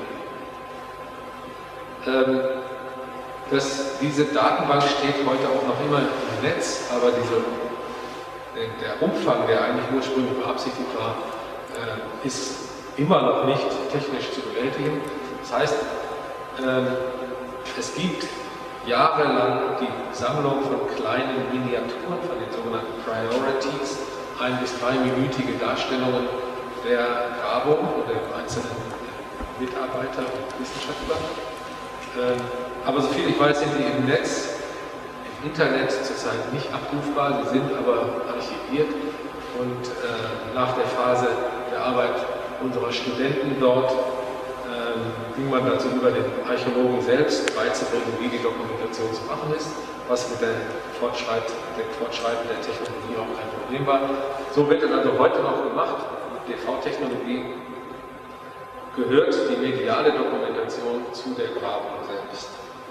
konnte. Ähm, das, diese Datenbank steht heute auch noch immer im Netz, aber diese, der Umfang, der eigentlich ursprünglich beabsichtigt war, äh, ist immer noch nicht technisch zu bewältigen. Das heißt, äh, es gibt jahrelang die Sammlung von kleinen Miniaturen, von den sogenannten Priorities, ein- bis dreiminütige Darstellungen der Grabung und der einzelnen Mitarbeiter und Wissenschaftler. Ähm, aber soviel ich weiß, sind die im Netz, im Internet zurzeit nicht abrufbar, sie sind aber archiviert und äh, nach der Phase der Arbeit unserer Studenten dort ähm, ging man dazu über, den Archäologen selbst beizubringen, wie die Dokumentation zu machen ist, was mit der Fortschreit, der Fortschreiten der Technologie auch kein Problem war. So wird es also heute noch gemacht. Mit D V-Technologie gehört die mediale Dokumentation zu der Grabung selbst.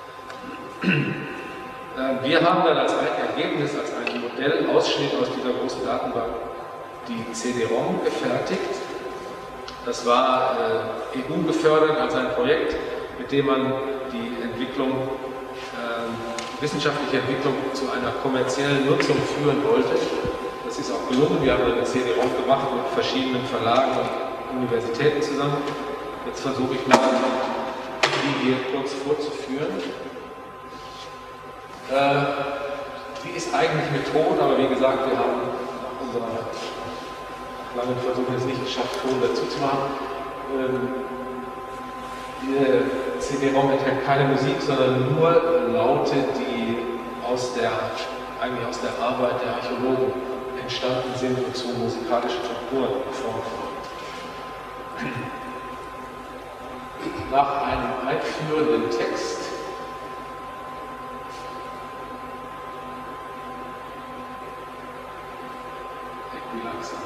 Wir haben dann als ein Ergebnis, als einen Modellausschnitt aus dieser großen Datenbank die C D-ROM gefertigt. Das war äh, E U gefördert als ein Projekt, mit dem man die Entwicklung, äh, wissenschaftliche Entwicklung zu einer kommerziellen Nutzung führen wollte. Das ist auch gelungen. Wir haben eine C D-ROM gemacht mit verschiedenen Verlagen und Universitäten zusammen. Jetzt versuche ich mal, die hier kurz vorzuführen. Äh, die ist eigentlich mit Ton, aber wie gesagt, wir haben nach unserer langen Versuch es nicht geschafft, Ton dazu zu machen. Ähm, die C D-ROM enthält keine Musik, sondern nur Laute, die aus der, eigentlich aus der Arbeit der Archäologen entstanden sind und zu musikalischen Strukturen geformt wurden. Nach einem einführenden Text wie langsam.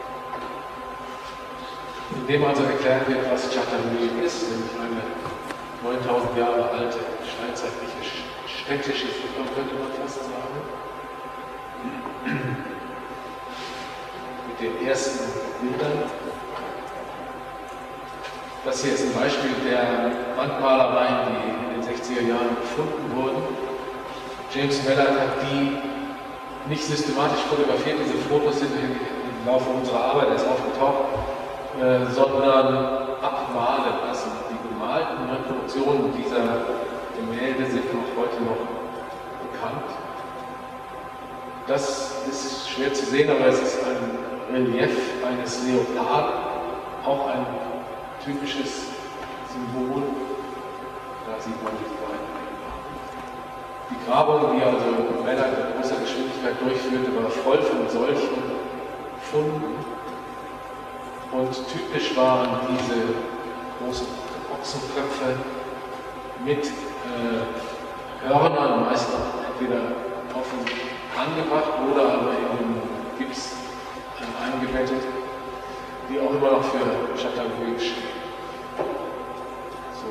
In dem also erklärt wird, was Çatalhöyük ist, nämlich eine neuntausend Jahre alte steinzeitliche städtische Siedlung, könnte man fast sagen. Mit den ersten Bildern. Das hier ist ein Beispiel der Wandmalereien, die in den sechziger Jahren gefunden wurden. James Mellard hat die nicht systematisch fotografiert, diese Fotos sind im Laufe unserer Arbeit erst aufgetaucht, äh, sondern abmalen lassen. Die gemalten Reproduktionen dieser Gemälde sind noch heute noch bekannt. Das ist schwer zu sehen, aber es ist ein Relief eines Leoparden, auch ein typisches Symbol. Da sieht man die beiden. Die Grabung, die also Mellard in großer Geschwindigkeit durchführte, war voll von solchen Funden. Und typisch waren diese großen Ochsenköpfe mit äh, Hörnern, meist noch entweder offen angebracht oder aber in den Gips eingebettet, die auch immer noch für Çatalhöyük stehen. So.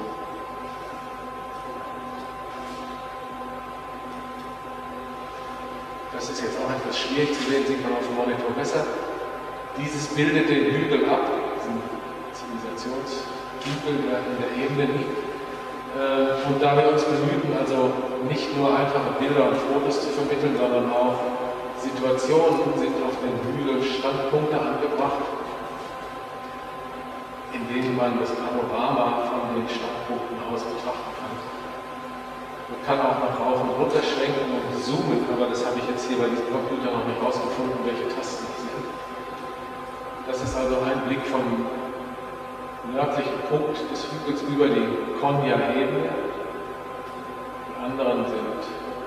Das ist jetzt auch etwas schwierig zu sehen, sieht man auf dem Monitor besser. Dieses bildet den Hügel ab, diesen Zivilisationshügel, der in der Ebene liegt. Und da wir uns bemühen, also nicht nur einfache Bilder und Fotos zu vermitteln, sondern auch Situationen, sind auf den Hügeln Standpunkte angebracht, in denen man das Panorama von den Standpunkten aus betrachten kann. Man kann auch nach rauf und runter schwenken und zoomen, aber das habe ich jetzt hier bei diesem Computer noch nicht rausgefunden, welche Tasten das sind. Das ist also ein Blick vom nördlichen Punkt des Hügels über die Konya-Ebene. Die anderen sind,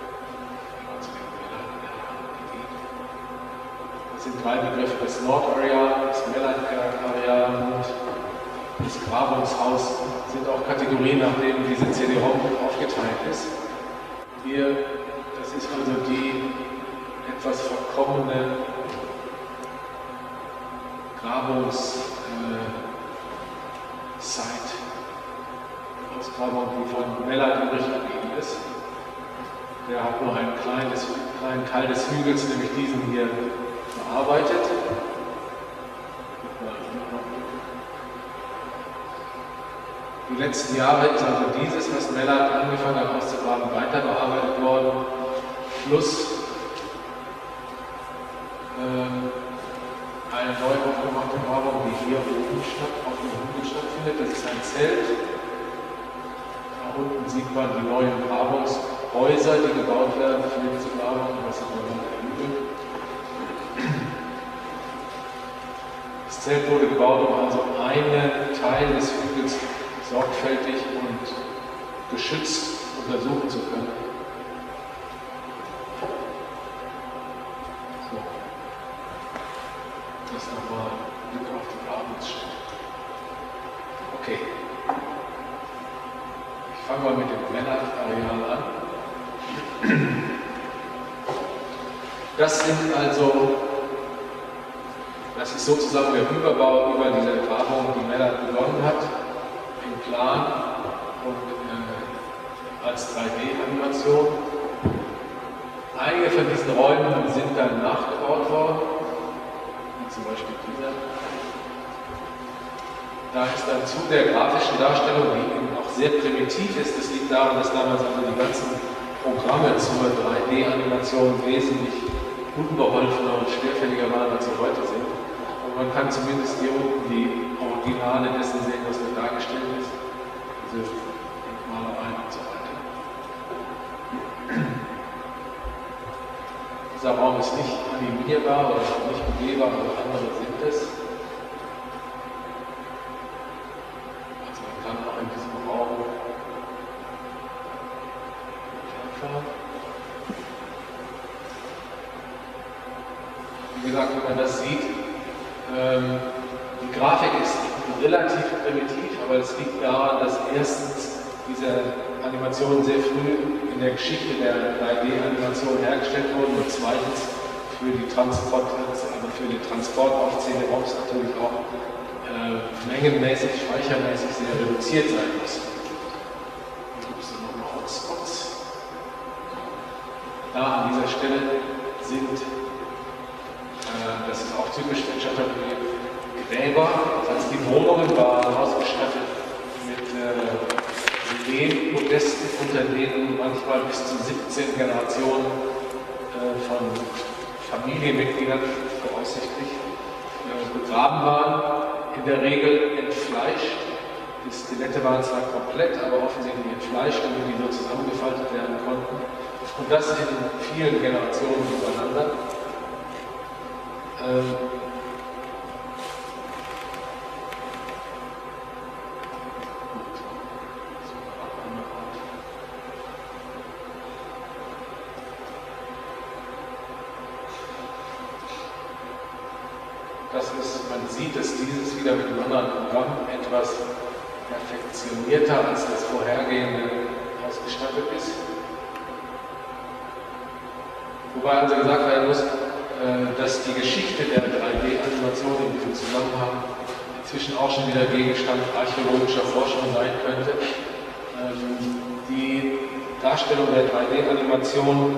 das sind drei Begriffe, das Nordareal, das Mellard-Areal und das Grabungshaus sind auch Kategorien, nach denen diese C D-ROM aufgeteilt ist. Hier, das ist also die etwas verkommene Grabungszeit, äh, Ausgrabung, die von Mellard übrig geblieben ist. Der hat nur einen kleines, kleinen Teil des Hügels, nämlich diesen hier, bearbeitet. Die letzten Jahre ist also dieses, was Mellert angefangen hat auszugraben, weiter bearbeitet worden, plus äh, eine neu aufgemachte Grabung, die hier oben statt, auf dem Hügel stattfindet. Das ist ein Zelt. Da unten sieht man die neuen Grabungshäuser, die gebaut werden für diese Grabung. Das sieht man unter dem Hügel. Das Zelt wurde gebaut, um also einen Teil des Hügels sorgfältig und geschützt untersuchen zu können. So. Das ist nochmal ein Blick auf die Grabungsstätte. Okay. Ich fange mal mit dem Mellert-Areal an. Das sind also, das ist sozusagen der Überbau über diese Grabung, die Mellert begonnen hat, im Plan und äh, als drei D-Animation. Einige von diesen Räumen sind dann nachgebaut worden, wie zum Beispiel dieser. Da ist dann zu der grafischen Darstellung, die eben auch sehr primitiv ist, das liegt daran, dass damals also die ganzen Programme zur drei D-Animation wesentlich unbeholfener und schwerfälliger waren, als sie heute sind. Aber man kann zumindest hier unten die Originale dessen sehen, was da dargestellt ist. Diese Malereien und so weiter. Dieser Raum ist nicht animierbar oder nicht begehbar, aber andere sind es. Also man kann auch in diesem Raum fahren. Wie gesagt, wenn man das sieht, ähm, die Grafik ist relativ primitiv, aber das liegt daran, dass erstens diese Animationen sehr früh in der Geschichte der drei D-Animation hergestellt wurden und zweitens für die Transport, also für den Transport auf C D-ROMs natürlich auch äh, mengenmäßig, speichermäßig sehr reduziert sein müssen. Hier gibt es noch mal Hotspots. Da an dieser Stelle sind, äh, das ist auch typisch für Chateaubriand, Gräber, das heißt die Wohnungen waren ausgestattet mit äh, Lehmpodesten, unter denen manchmal bis zu siebzehn Generationen äh, von Familienmitgliedern voraussichtlich äh, begraben waren, in der Regel entfleischt. Die Skelette waren zwar komplett, aber offensichtlich entfleischt, damit die so zusammengefaltet werden konnten. Und das in vielen Generationen übereinander. Ähm, Das ist, man sieht, dass dieses wieder mit einem anderen Programm etwas perfektionierter als das vorhergehende ausgestattet ist. Wobei also gesagt werden muss, dass die Geschichte der drei D-Animation in diesem Zusammenhang inzwischen auch schon wieder Gegenstand archäologischer Forschung sein könnte. Die Darstellung der drei D-Animation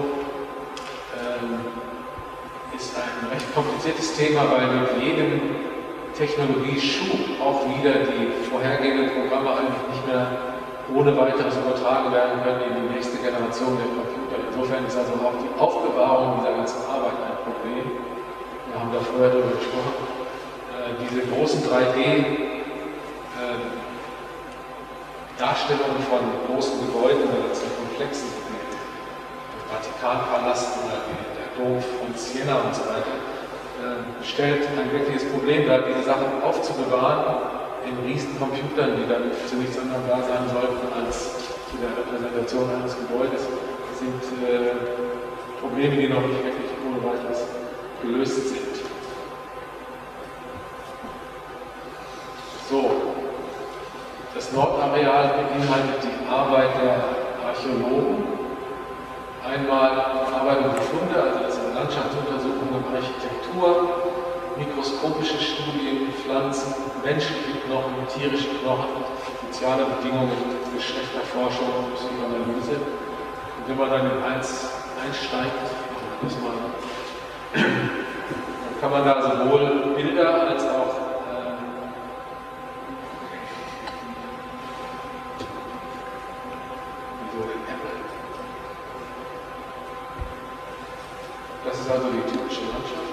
ist ein recht kompliziertes Thema, weil mit jedem Technologieschub auch wieder die vorhergehenden Programme eigentlich nicht mehr ohne weiteres übertragen werden können in die nächste Generation der Computer. Insofern ist also auch die Aufbewahrung dieser ganzen Arbeit ein Problem. Wir haben da vorher darüber gesprochen. Äh, diese großen drei D-Darstellungen äh, von großen Gebäuden oder sehr komplexen Gebäuden, der Vatikanpalast oder der Dom von Siena und so weiter, äh, stellt ein wirkliches Problem dar, diese Sachen aufzubewahren in riesen Computern, die dann zu nichts anderem da sein sollten als zu der Repräsentation eines Gebäudes, sind äh, Probleme, die noch nicht wirklich ohne weiteres gelöst sind. So, das Nordareal beinhaltet die Arbeit der Archäologen. Einmal Arbeit und Befunde, also das sind Landschaftsuntersuchungen, Architektur, mikroskopische Studien, Pflanzen, menschliche Knochen, tierische Knochen, soziale Bedingungen, Geschlechterforschung, Psychoanalyse. Und wenn man dann in eins einsteigt, muss man, dann kann man da sowohl Bilder als auch äh, Das ist also die typische Landschaft.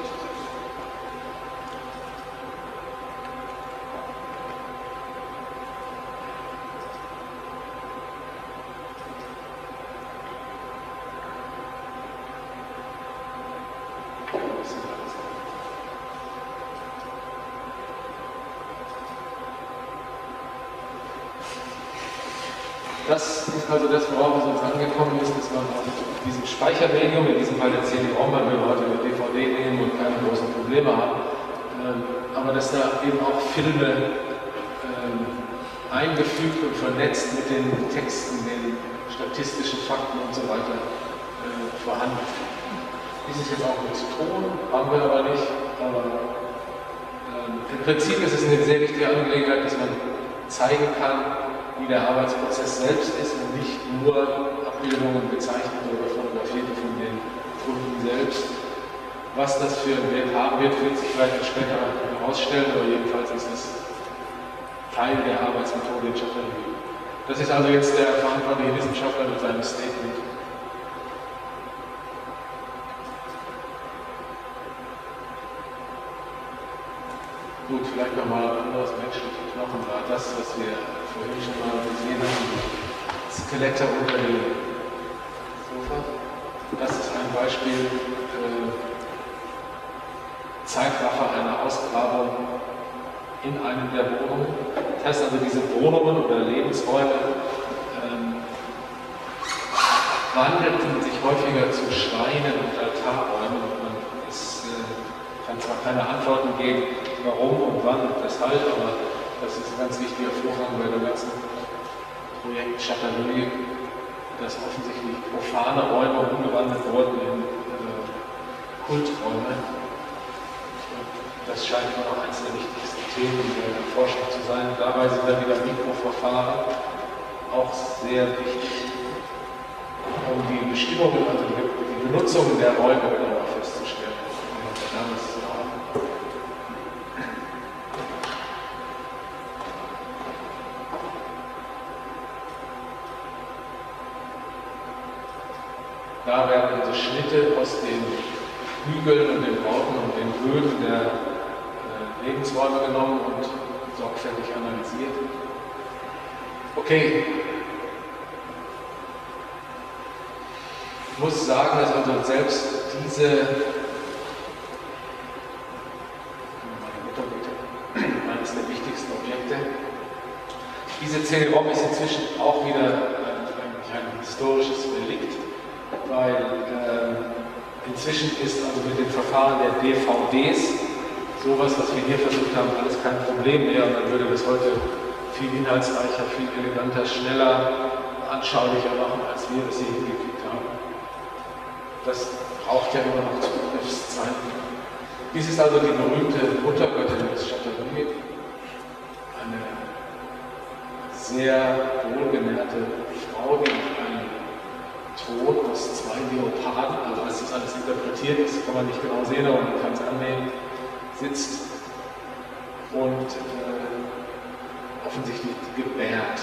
Das ist also das, worauf es uns angekommen ist, dass man auf diesem Speichermedium, in diesem Fall der C D-ROM, weil wir heute eine D V D nehmen und keine großen Probleme haben, ähm, aber dass da eben auch Filme ähm, eingefügt und vernetzt mit den Texten, den statistischen Fakten und so weiter äh, vorhanden. Ist es jetzt auch mit Ton, haben wir aber nicht, aber ähm, im Prinzip ist es eine sehr wichtige Angelegenheit, dass man zeigen kann, wie der Arbeitsprozess selbst ist und nicht nur Abbildungen gezeichnet oder fotografiert von den Kunden selbst. Was das für ein Wert haben wird, wird sich vielleicht später herausstellen, aber jedenfalls ist es Teil der Arbeitsmethode in Chattahoochee. Das ist also jetzt der verantwortliche Wissenschaftler mit seinem Statement. Gut, vielleicht nochmal ein anderes menschliches Knochenrad, das, was wir vorhin schon mal gesehen haben, Skelette unter dem Sofa. Das ist ein Beispiel, äh, Zeitraffer einer Ausgrabung in einem der Wohnungen. Das heißt also, diese Wohnungen oder Lebensräume ähm, wandelten sich häufiger zu Schreinen und Altarräumen und man ist, äh, kann zwar keine Antworten geben, warum und wann und weshalb, aber das ist ein ganz wichtiger Vorgang bei dem ganzen Projekt Chattahoochee, dass offensichtlich profane Räume umgewandelt wurden in äh, Kulträume. Und das scheint immer noch eines der wichtigsten Themen der Forschung zu sein. Dabei sind dann wieder Mikroverfahren auch sehr wichtig, um die Bestimmungen, also die Benutzung der Räume genauer festzustellen. Und da werden also Schnitte aus den Hügeln und den Bauten und den Höhen der äh, Lebensräume genommen und sorgfältig analysiert. Okay. Ich muss sagen, dass also selbst diese eines der wichtigsten Objekte, diese C D-ROM ist inzwischen auch wieder ein, eigentlich ein historisches Relikt, weil äh, inzwischen ist also mit dem Verfahren der D V Ds sowas, was wir hier versucht haben, alles kein Problem mehr und dann würde das heute viel inhaltsreicher, viel eleganter, schneller, anschaulicher machen, als wir das hier hingekriegt haben. Das braucht ja immer noch Zugriffszeiten. Dies ist also die berühmte Muttergöttin des Chattahoochee, eine sehr wohlgenährte Frau, die auf einem Thron aus zwei Leoparden, also als das alles interpretiert ist, kann man nicht genau sehen, aber man kann es annehmen, sitzt und äh, offensichtlich gebärt.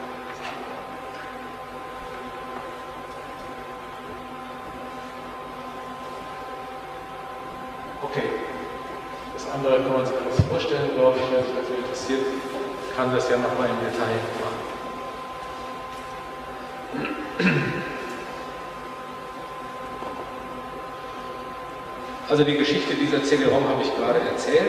Okay, das andere kann man sich alles vorstellen, glaube ich, wer sich dafür interessiert, kann das ja nochmal im Detail machen. Also die Geschichte dieser C D-ROM habe ich gerade erzählt.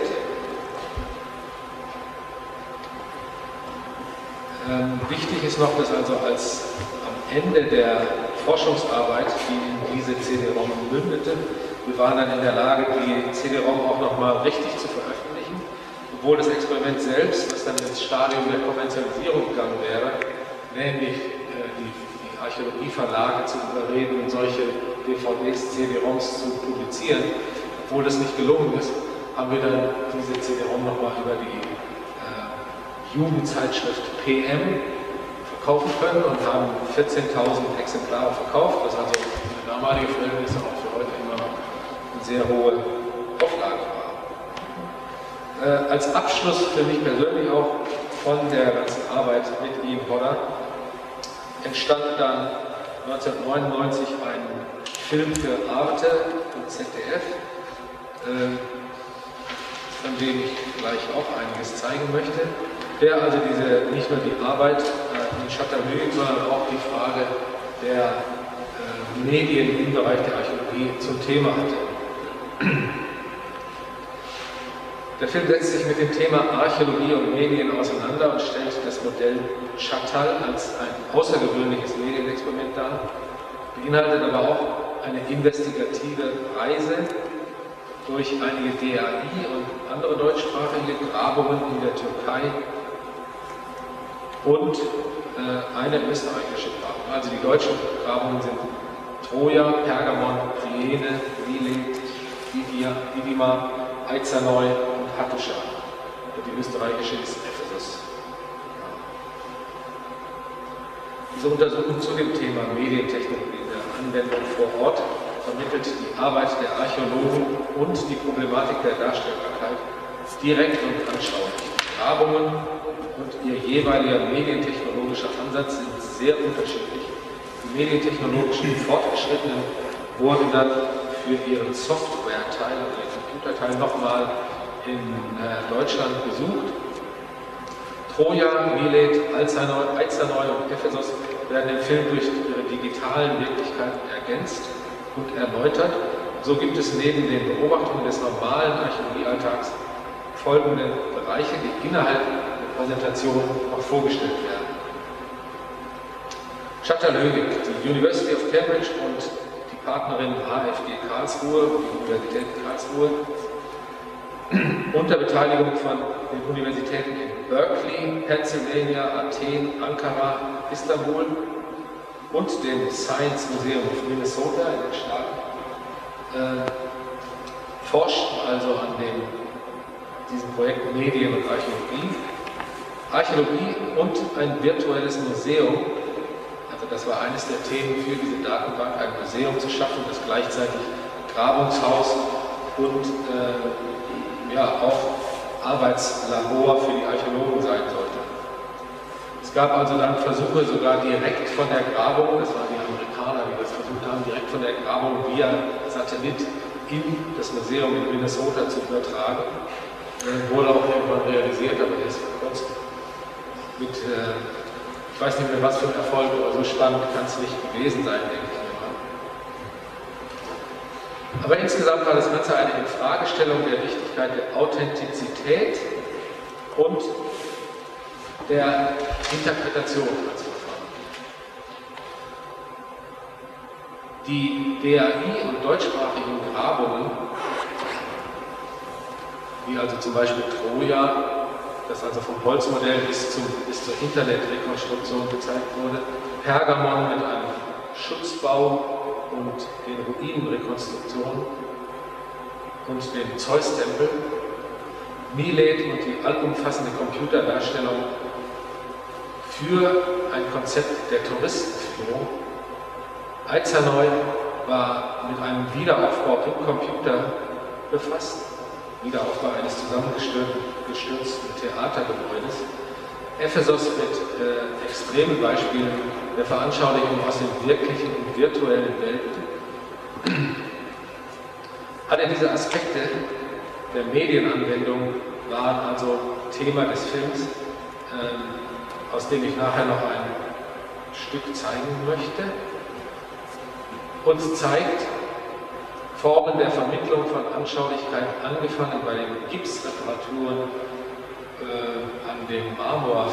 Ähm, wichtig ist noch, dass also als am Ende der Forschungsarbeit, die in diese C D-ROM mündete, wir waren dann in der Lage, die C D-ROM auch nochmal richtig zu veröffentlichen, obwohl das Experiment selbst, das dann ins Stadium der Kommerzialisierung gegangen wäre, nämlich äh, die, die Archäologieverlage zu überreden, solche D V Ds, C D-ROMs zu publizieren, obwohl das nicht gelungen ist, haben wir dann diese C D-ROM nochmal über die äh, Jugendzeitschrift P M verkaufen können und haben vierzehntausend Exemplare verkauft, was also für damalige Verhältnisse auch für heute immer noch eine sehr hohe Auflage war. Äh, als Abschluss für mich persönlich auch von der ganzen Arbeit mit Ian Hodder entstand dann neunzehnhundertneunundneunzig ein Film für Arte und Z D F, äh, von dem ich gleich auch einiges zeigen möchte, der also diese, nicht nur die Arbeit äh, in Chateauneuf, sondern auch die Frage der äh, Medien im Bereich der Archäologie zum Thema hatte. Der Film setzt sich mit dem Thema Archäologie und Medien auseinander und stellt das Modell Chattal als ein außergewöhnliches Medienexperiment dar, beinhaltet aber auch eine investigative Reise durch einige D A I und andere deutschsprachige Grabungen in der Türkei und äh, eine österreichische Grabung. Also die deutschen Grabungen sind Troja, Pergamon, Priene, Milet, Didima, Aizanoi und Hattusha. Und die österreichische ist Ephesus. Diese Untersuchung zu dem Thema Medientechnologie in der Anwendung vor Ort vermittelt die Arbeit der Archäologen und die Problematik der Darstellbarkeit direkt und anschaulich. Die Grabungen und ihr jeweiliger medientechnologischer Ansatz sind sehr unterschiedlich. Die medientechnologischen Fortgeschrittenen wurden dann für ihren Software-Teil, also den Computerteil, nochmal in äh, Deutschland besucht. Troja, Milet, Aizanoi und Ephesus werden im Film durch ihre digitalen Wirklichkeiten ergänzt und erläutert. So gibt es neben den Beobachtungen des normalen Archäologiealltags folgende Bereiche, die innerhalb der Präsentation noch vorgestellt werden. Chattalhöyük, die University of Cambridge und die Partnerin H F G Karlsruhe, die Universität Karlsruhe, unter Beteiligung von den Universitäten in Berkeley, Pennsylvania, Athen, Ankara, Istanbul und dem Science Museum of Minnesota in den Staaten, äh, forschten also an dem, diesem Projekt Medien und Archäologie. Archäologie und ein virtuelles Museum, also das war eines der Themen für diese Datenbank, ein Museum zu schaffen, das gleichzeitig Grabungshaus und äh, ja, auch Arbeitslabor für die Archäologen sein sollte. Es gab also dann Versuche sogar direkt von der Grabung, das waren die Amerikaner, die das versucht haben, direkt von der Grabung via Satellit in das Museum in Minnesota zu übertragen. Äh, wurde auch irgendwann realisiert, aber erst vor kurzem. Mit, äh, ich weiß nicht mehr, was für ein Erfolg, aber so spannend kann es nicht gewesen sein, denke ich mir mal. Aber insgesamt war das Ganze eine Infragestellung der Wichtigkeit der Authentizität und der Interpretation als Verfahren. Die D A I und deutschsprachigen Grabungen, wie also zum Beispiel Troja, das also vom Holzmodell bis, zum, bis zur Internetrekonstruktion gezeigt wurde, Pergamon mit einem Schutzbau und den Ruinenrekonstruktionen und dem Zeus-Tempel, Milet und die allumfassende Computerdarstellung für ein Konzept der Touristenführung. Aizanoi war mit einem Wiederaufbau im Computer befasst, Wiederaufbau eines zusammengestürzten Theatergebäudes. Ephesus mit äh, extremen Beispielen der Veranschaulichung aus den wirklichen und virtuellen Welten. Alle diese Aspekte der Medienanwendung waren also Thema des Films, äh, aus dem ich nachher noch ein Stück zeigen möchte. Uns zeigt Formen der Vermittlung von Anschaulichkeit, angefangen bei den Gipsreparaturen äh, an den Marmorsäulen,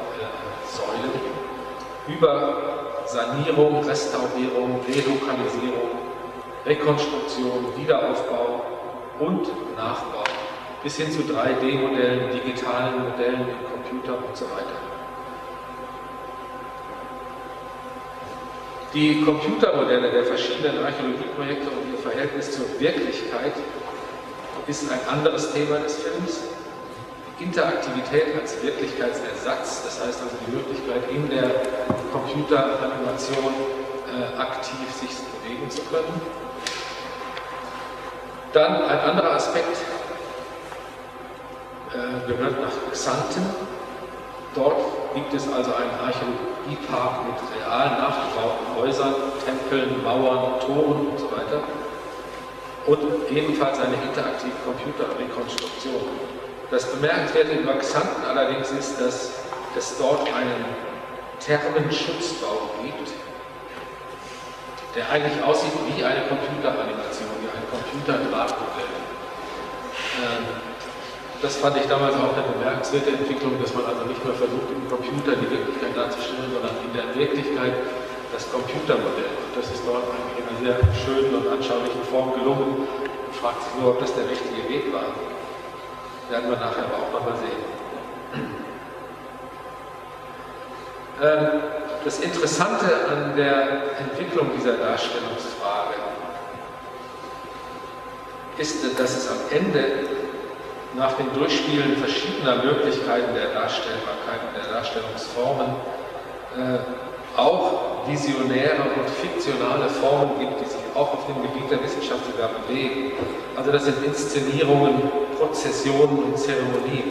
äh, über Sanierung, Restaurierung, Relokalisierung, Rekonstruktion, Wiederaufbau und Nachbau, bis hin zu drei D Modellen, digitalen Modellen im Computer und so weiter. Die Computermodelle der verschiedenen Archäologieprojekte und ihr Verhältnis zur Wirklichkeit ist ein anderes Thema des Films. Interaktivität als Wirklichkeitsersatz, das heißt also die Möglichkeit, in der Computeranimation äh, aktiv sich bewegen zu können. Dann ein anderer Aspekt äh, gehört nach Xanten. Dort gibt es also einen Archäologiepark mit real nachgebauten Häusern, Tempeln, Mauern, Toren und so weiter. Und ebenfalls eine interaktive Computerrekonstruktion. Das bemerkenswerte in Xanten allerdings ist, dass es dort einen Thermenschutzbau gibt, der eigentlich aussieht wie eine Computeranimation, wie ein Computerdrahtmodell. Ähm, das fand ich damals auch eine bemerkenswerte Entwicklung, dass man also nicht nur versucht, im Computer die Wirklichkeit darzustellen, sondern in der Wirklichkeit das Computermodell. Und das ist dort eigentlich in einer sehr schönen und anschaulichen Form gelungen. Man fragt sich nur, ob das der richtige Weg war. Werden wir nachher aber auch nochmal sehen. Das Interessante an der Entwicklung dieser Darstellungsfrage ist, dass es am Ende nach dem Durchspielen verschiedener Möglichkeiten der Darstellbarkeit und der Darstellungsformen äh, auch visionäre und fiktionale Formen gibt, die sich auch auf dem Gebiet der Wissenschaft sogar bewegen. Also das sind Inszenierungen, Prozessionen und Zeremonien.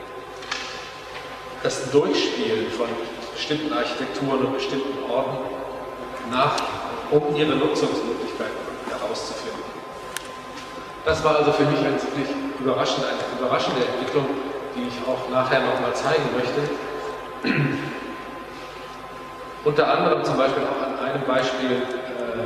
Das Durchspielen von bestimmten Architekturen und bestimmten Orten nach, um ihre Nutzungsmöglichkeiten herauszufinden. Das war also für mich eine ziemlich überraschende, eine überraschende Entwicklung, die ich auch nachher nochmal zeigen möchte. Unter anderem zum Beispiel auch an einem Beispiel, äh,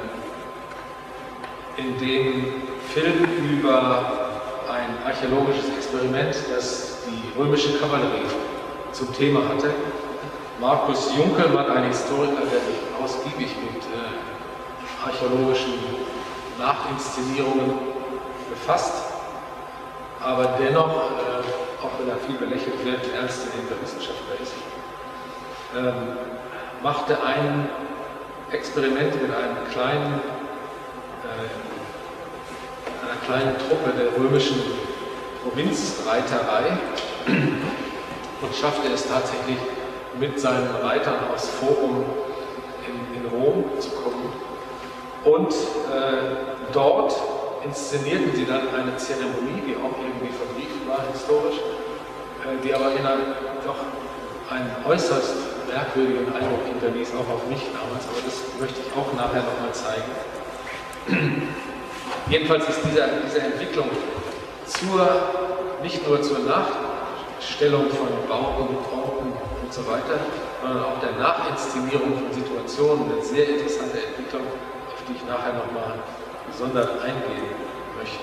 in dem Film über ein archäologisches Experiment, das die römische Kavallerie zum Thema hatte. Markus Junkelmann, ein Historiker, der sich ausgiebig mit äh, archäologischen Nachinszenierungen befasst, aber dennoch, äh, auch wenn er viel belächelt wird, ernst nehmender Wissenschaftler ist, ähm, machte ein Experiment mit einem kleinen, äh, einer kleinen Truppe der römischen Provinzreiterei und schaffte es tatsächlich, mit seinen Reitern aus Forum in, in Rom zu kommen. Und äh, dort inszenierten sie dann eine Zeremonie, die auch irgendwie verbrieft war, historisch, äh, die aber in einem, doch einen äußerst merkwürdigen Eindruck hinterließ, auch auf mich damals, aber das möchte ich auch nachher nochmal zeigen. Jedenfalls ist diese, diese Entwicklung zur, nicht nur zur Nachstellung von Bauten, Orten und so weiter, sondern auch der Nachinszenierung von Situationen eine sehr interessante Entwicklung, auf die ich nachher nochmal gesondert eingehen möchte.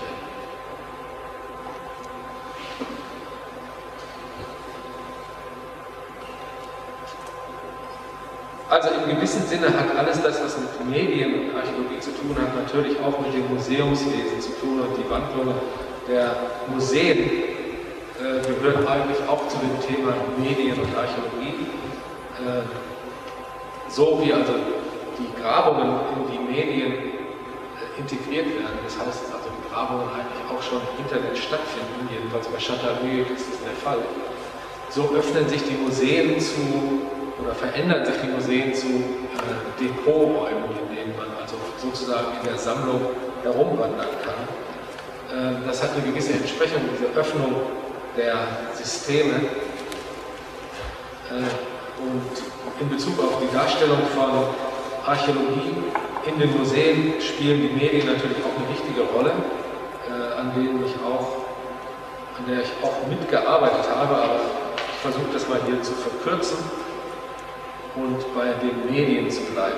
Also im gewissen Sinne hat alles das, was mit Medien und Archäologie zu tun hat, natürlich auch mit dem Museumswesen zu tun, und die Wandlungen der Museen äh, gehören eigentlich auch zu dem Thema Medien und Archäologie. Äh, so wie also die Grabungen in die Medien äh, integriert werden, das heißt also die Grabungen eigentlich auch schon im Internet stattfinden, jedenfalls bei Chateauneuf ist das der Fall. So öffnen sich die Museen zu, oder verändern sich die Museen zu äh, Depoträumen, in denen man also sozusagen in der Sammlung herumwandern kann. Äh, das hat eine gewisse Entsprechung, diese Öffnung der Systeme. Äh, und in Bezug auf die Darstellung von Archäologie in den Museen spielen die Medien natürlich auch eine wichtige Rolle, äh, an denen ich auch, an der ich auch mitgearbeitet habe, aber ich versuche das mal hier zu verkürzen und bei den Medien zu bleiben.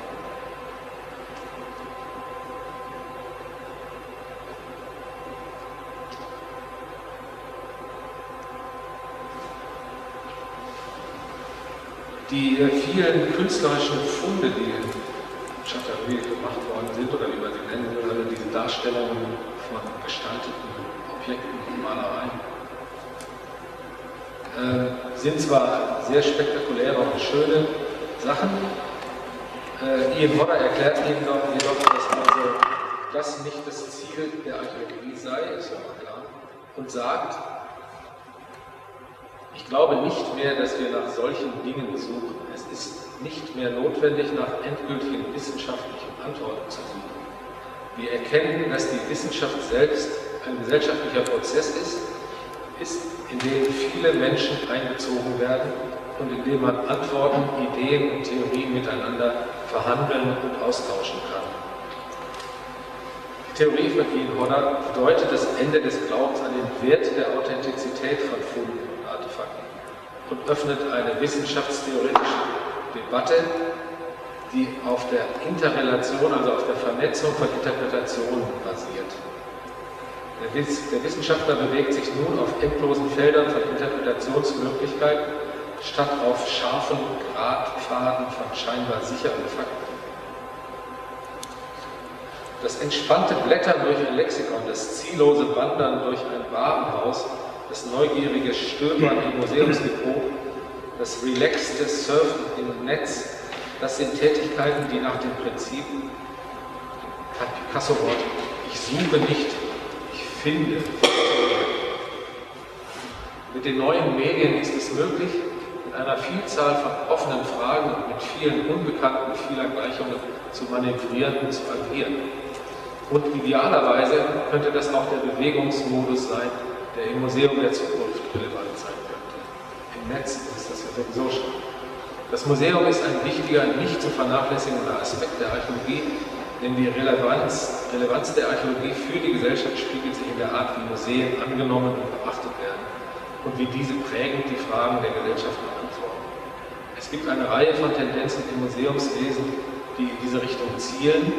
Die vielen künstlerischen Funde, die in Chateauneuf gemacht worden sind, oder wie man sie nennen will, also diese Darstellungen von gestalteten Objekten und Malereien, äh, sind zwar sehr spektakuläre und schöne Sachen. Äh, Ian Hodder erklärt jedoch, jedoch, dass also das nicht das Ziel der Archäologie sei, ist ja auch klar, und sagt, ich glaube nicht mehr, dass wir nach solchen Dingen suchen. Es ist nicht mehr notwendig, nach endgültigen wissenschaftlichen Antworten zu suchen. Wir erkennen, dass die Wissenschaft selbst ein gesellschaftlicher Prozess ist, ist, in den viele Menschen einbezogen werden und indem man Antworten, Ideen und Theorien miteinander verhandeln und austauschen kann. Die Theorie von Ian Hodder bedeutet das Ende des Glaubens an den Wert der Authentizität von Funden und Artefakten und öffnet eine wissenschaftstheoretische Debatte, die auf der Interrelation, also auf der Vernetzung von Interpretationen basiert. Der, Wiss, der Wissenschaftler bewegt sich nun auf endlosen Feldern von Interpretationsmöglichkeiten statt auf scharfen Gratpfaden von scheinbar sicheren Fakten. Das entspannte Blättern durch ein Lexikon, das ziellose Wandern durch ein Warenhaus, das neugierige Stöbern im Museumsdepot, das relaxte Surfen im Netz, das sind Tätigkeiten, die nach dem Prinzip, Picasso-Wort, ich suche nicht, ich finde. Mit den neuen Medien ist es möglich, in einer Vielzahl von offenen Fragen und mit vielen Unbekannten, vieler Gleichungen zu manövrieren und zu agieren. Und idealerweise könnte das auch der Bewegungsmodus sein, der im Museum der Zukunft relevant sein könnte. Im Netz ist das ja sowieso schon. Das Museum ist ein wichtiger, nicht zu vernachlässigender Aspekt der Archäologie, denn die Relevanz, Relevanz der Archäologie für die Gesellschaft spiegelt sich in der Art, wie Museen angenommen und beachtet werden und wie diese prägend die Fragen der Gesellschaft beantworten. Es gibt eine Reihe von Tendenzen im Museumswesen, die in diese Richtung zielen.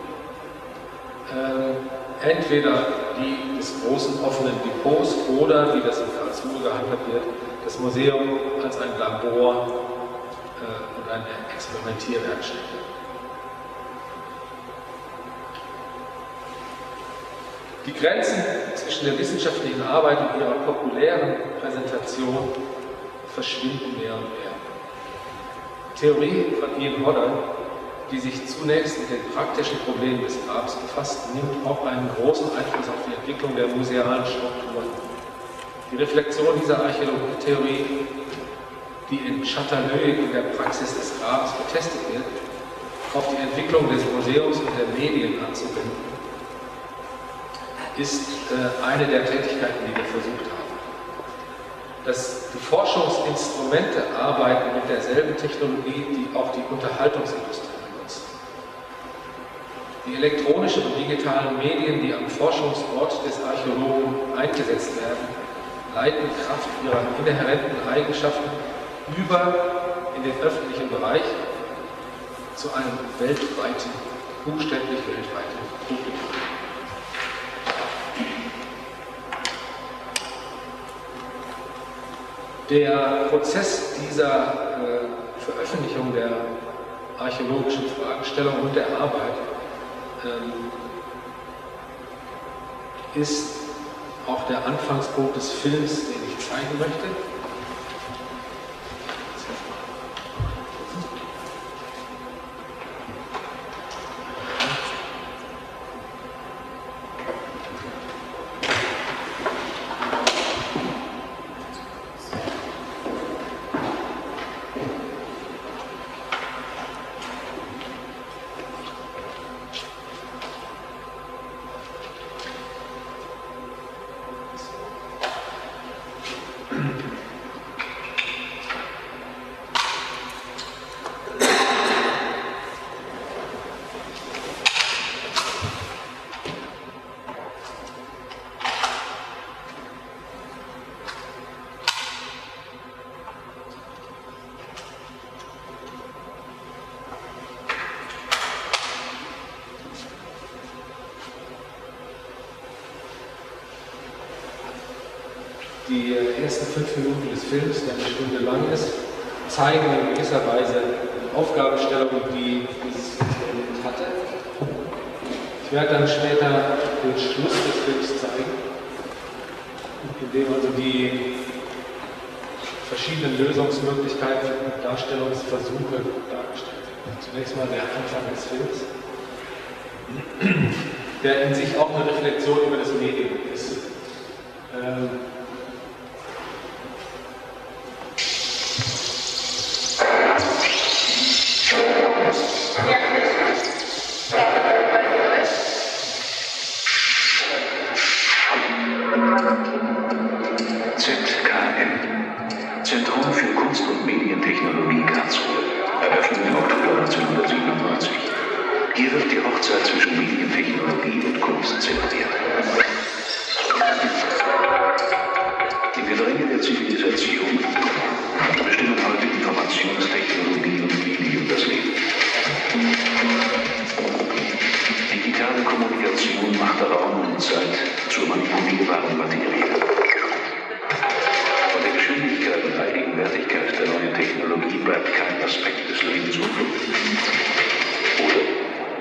Äh, entweder die des großen offenen Depots oder, wie das in Karlsruhe gehandhabt wird, das Museum als ein Labor äh, und eine Experimentierwerkstätte. Die Grenzen zwischen der wissenschaftlichen Arbeit und ihrer populären Präsentation verschwinden mehr und mehr. Die Theorie von Ian Hodder, die sich zunächst mit den praktischen Problemen des Grabs befasst, nimmt auch einen großen Einfluss auf die Entwicklung der musealen Strukturen. Die Reflexion dieser Archäologietheorie, die in Châtellerault in der Praxis des Grabens getestet wird, auf die Entwicklung des Museums und der Medien anzuwenden, ist äh, eine der Tätigkeiten, die wir versucht haben. Dass die Forschungsinstrumente arbeiten mit derselben Technologie, die auch die Unterhaltungsindustrie benutzt. Die elektronischen und digitalen Medien, die am Forschungsort des Archäologen eingesetzt werden, leiten Kraft ihrer inhärenten Eigenschaften über in den öffentlichen Bereich zu einem weltweiten, buchstäblich weltweiten Publikum. Der Prozess dieser äh, Veröffentlichung der archäologischen Fragestellung und der Arbeit ähm, ist auch der Anfangspunkt des Films, den ich zeigen möchte. Die ersten fünf Minuten des Films, der eine Stunde lang ist, zeigen in gewisser Weise die Aufgabenstellung, die dieses Experiment hatte. Ich werde dann später den Schluss des Films zeigen, indem also die verschiedenen Lösungsmöglichkeiten und Darstellungsversuche dargestellt werden. Zunächst mal der Anfang des Films, der in sich auch eine Reflexion über das Medium ist. Ähm, Z K M, Zentrum für Kunst und Medien wird die Hochzeit zwischen Medientechnologie und Kunst zelebriert. Im Gedränge der Zivilisation bestimmen heute Informationstechnologie und Medium das Leben. Digitale Kommunikation macht Raum und Zeit zur manipulierbaren Materie. Von der Geschwindigkeit und Allgegenwärtigkeit der neuen Technologie bleibt kein Aspekt des Lebens unberührt. Oder?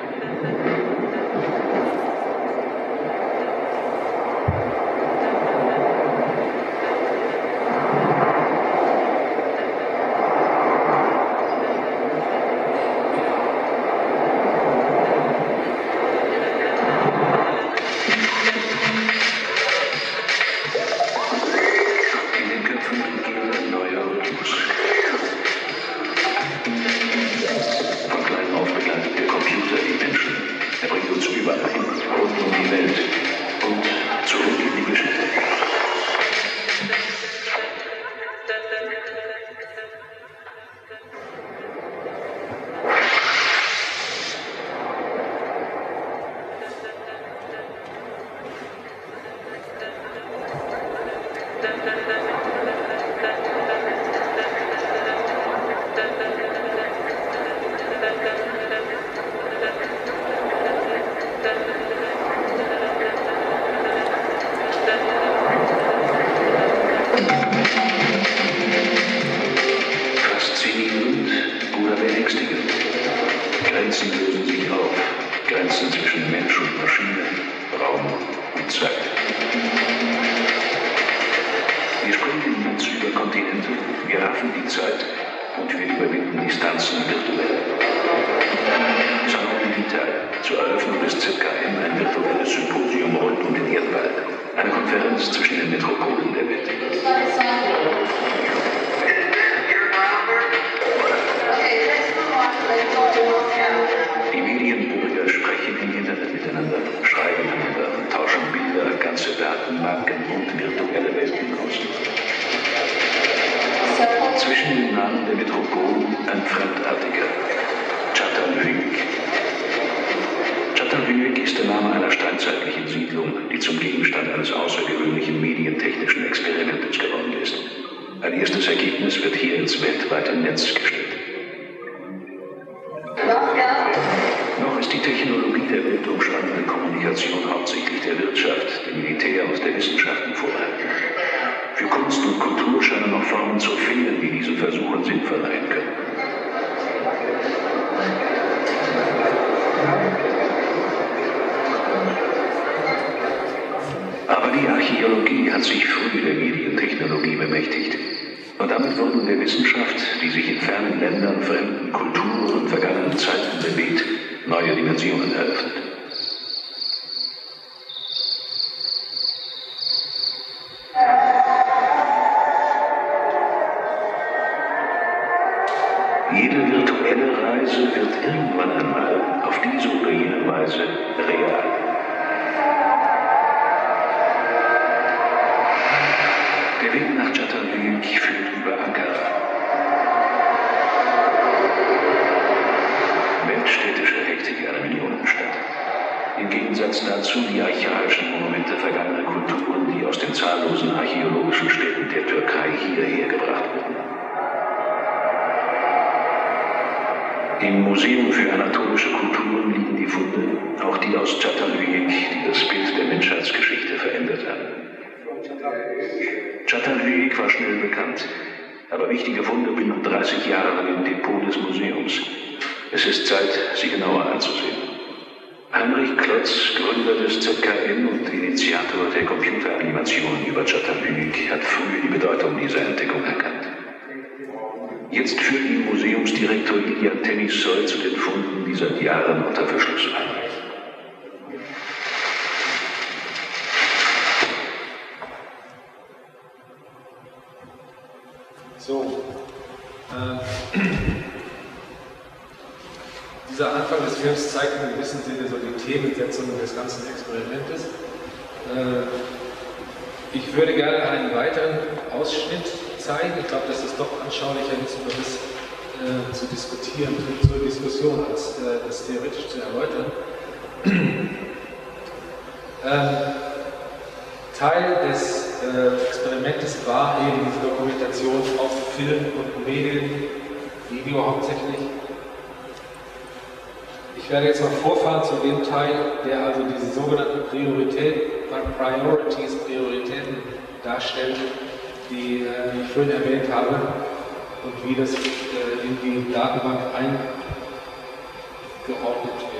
Im Museum für anatolische Kulturen liegen die Funde, auch die aus Çatalhöyük, die das Bild der Menschheitsgeschichte verändert haben. Çatalhöyük war schnell bekannt, aber wichtige Funde blieben dreißig Jahre lang im Depot des Museums. Es ist Zeit, sie genauer anzusehen. Heinrich Klotz, Gründer des Z K M und Initiator der Computeranimationen über Çatalhöyük, hat früh die Bedeutung dieser Entdeckung erkannt. Jetzt führt ihn Museumsdirektor Ilya Tenissoy zu den Funden, die seit Jahren unter Verschluss waren. So, äh, dieser Anfang des Films zeigt in gewissem Sinne so die Themensetzung des ganzen Experimentes. Äh, ich würde gerne einen weiteren Ausschnitt zeigen. Ich glaube, das ist doch anschaulicher, nicht über das äh, zu diskutieren, zur Diskussion, als äh, das theoretisch zu erläutern. ähm, Teil des äh, Experimentes war eben diese Dokumentation auf Film und Medien, Video hauptsächlich. Ich werde jetzt mal vorfahren zu dem Teil, der also diese sogenannten Priorität, Priorities, Prioritäten darstellt, die äh, ich vorhin erwähnt habe und wie das äh, in die Datenbank eingeordnet wird.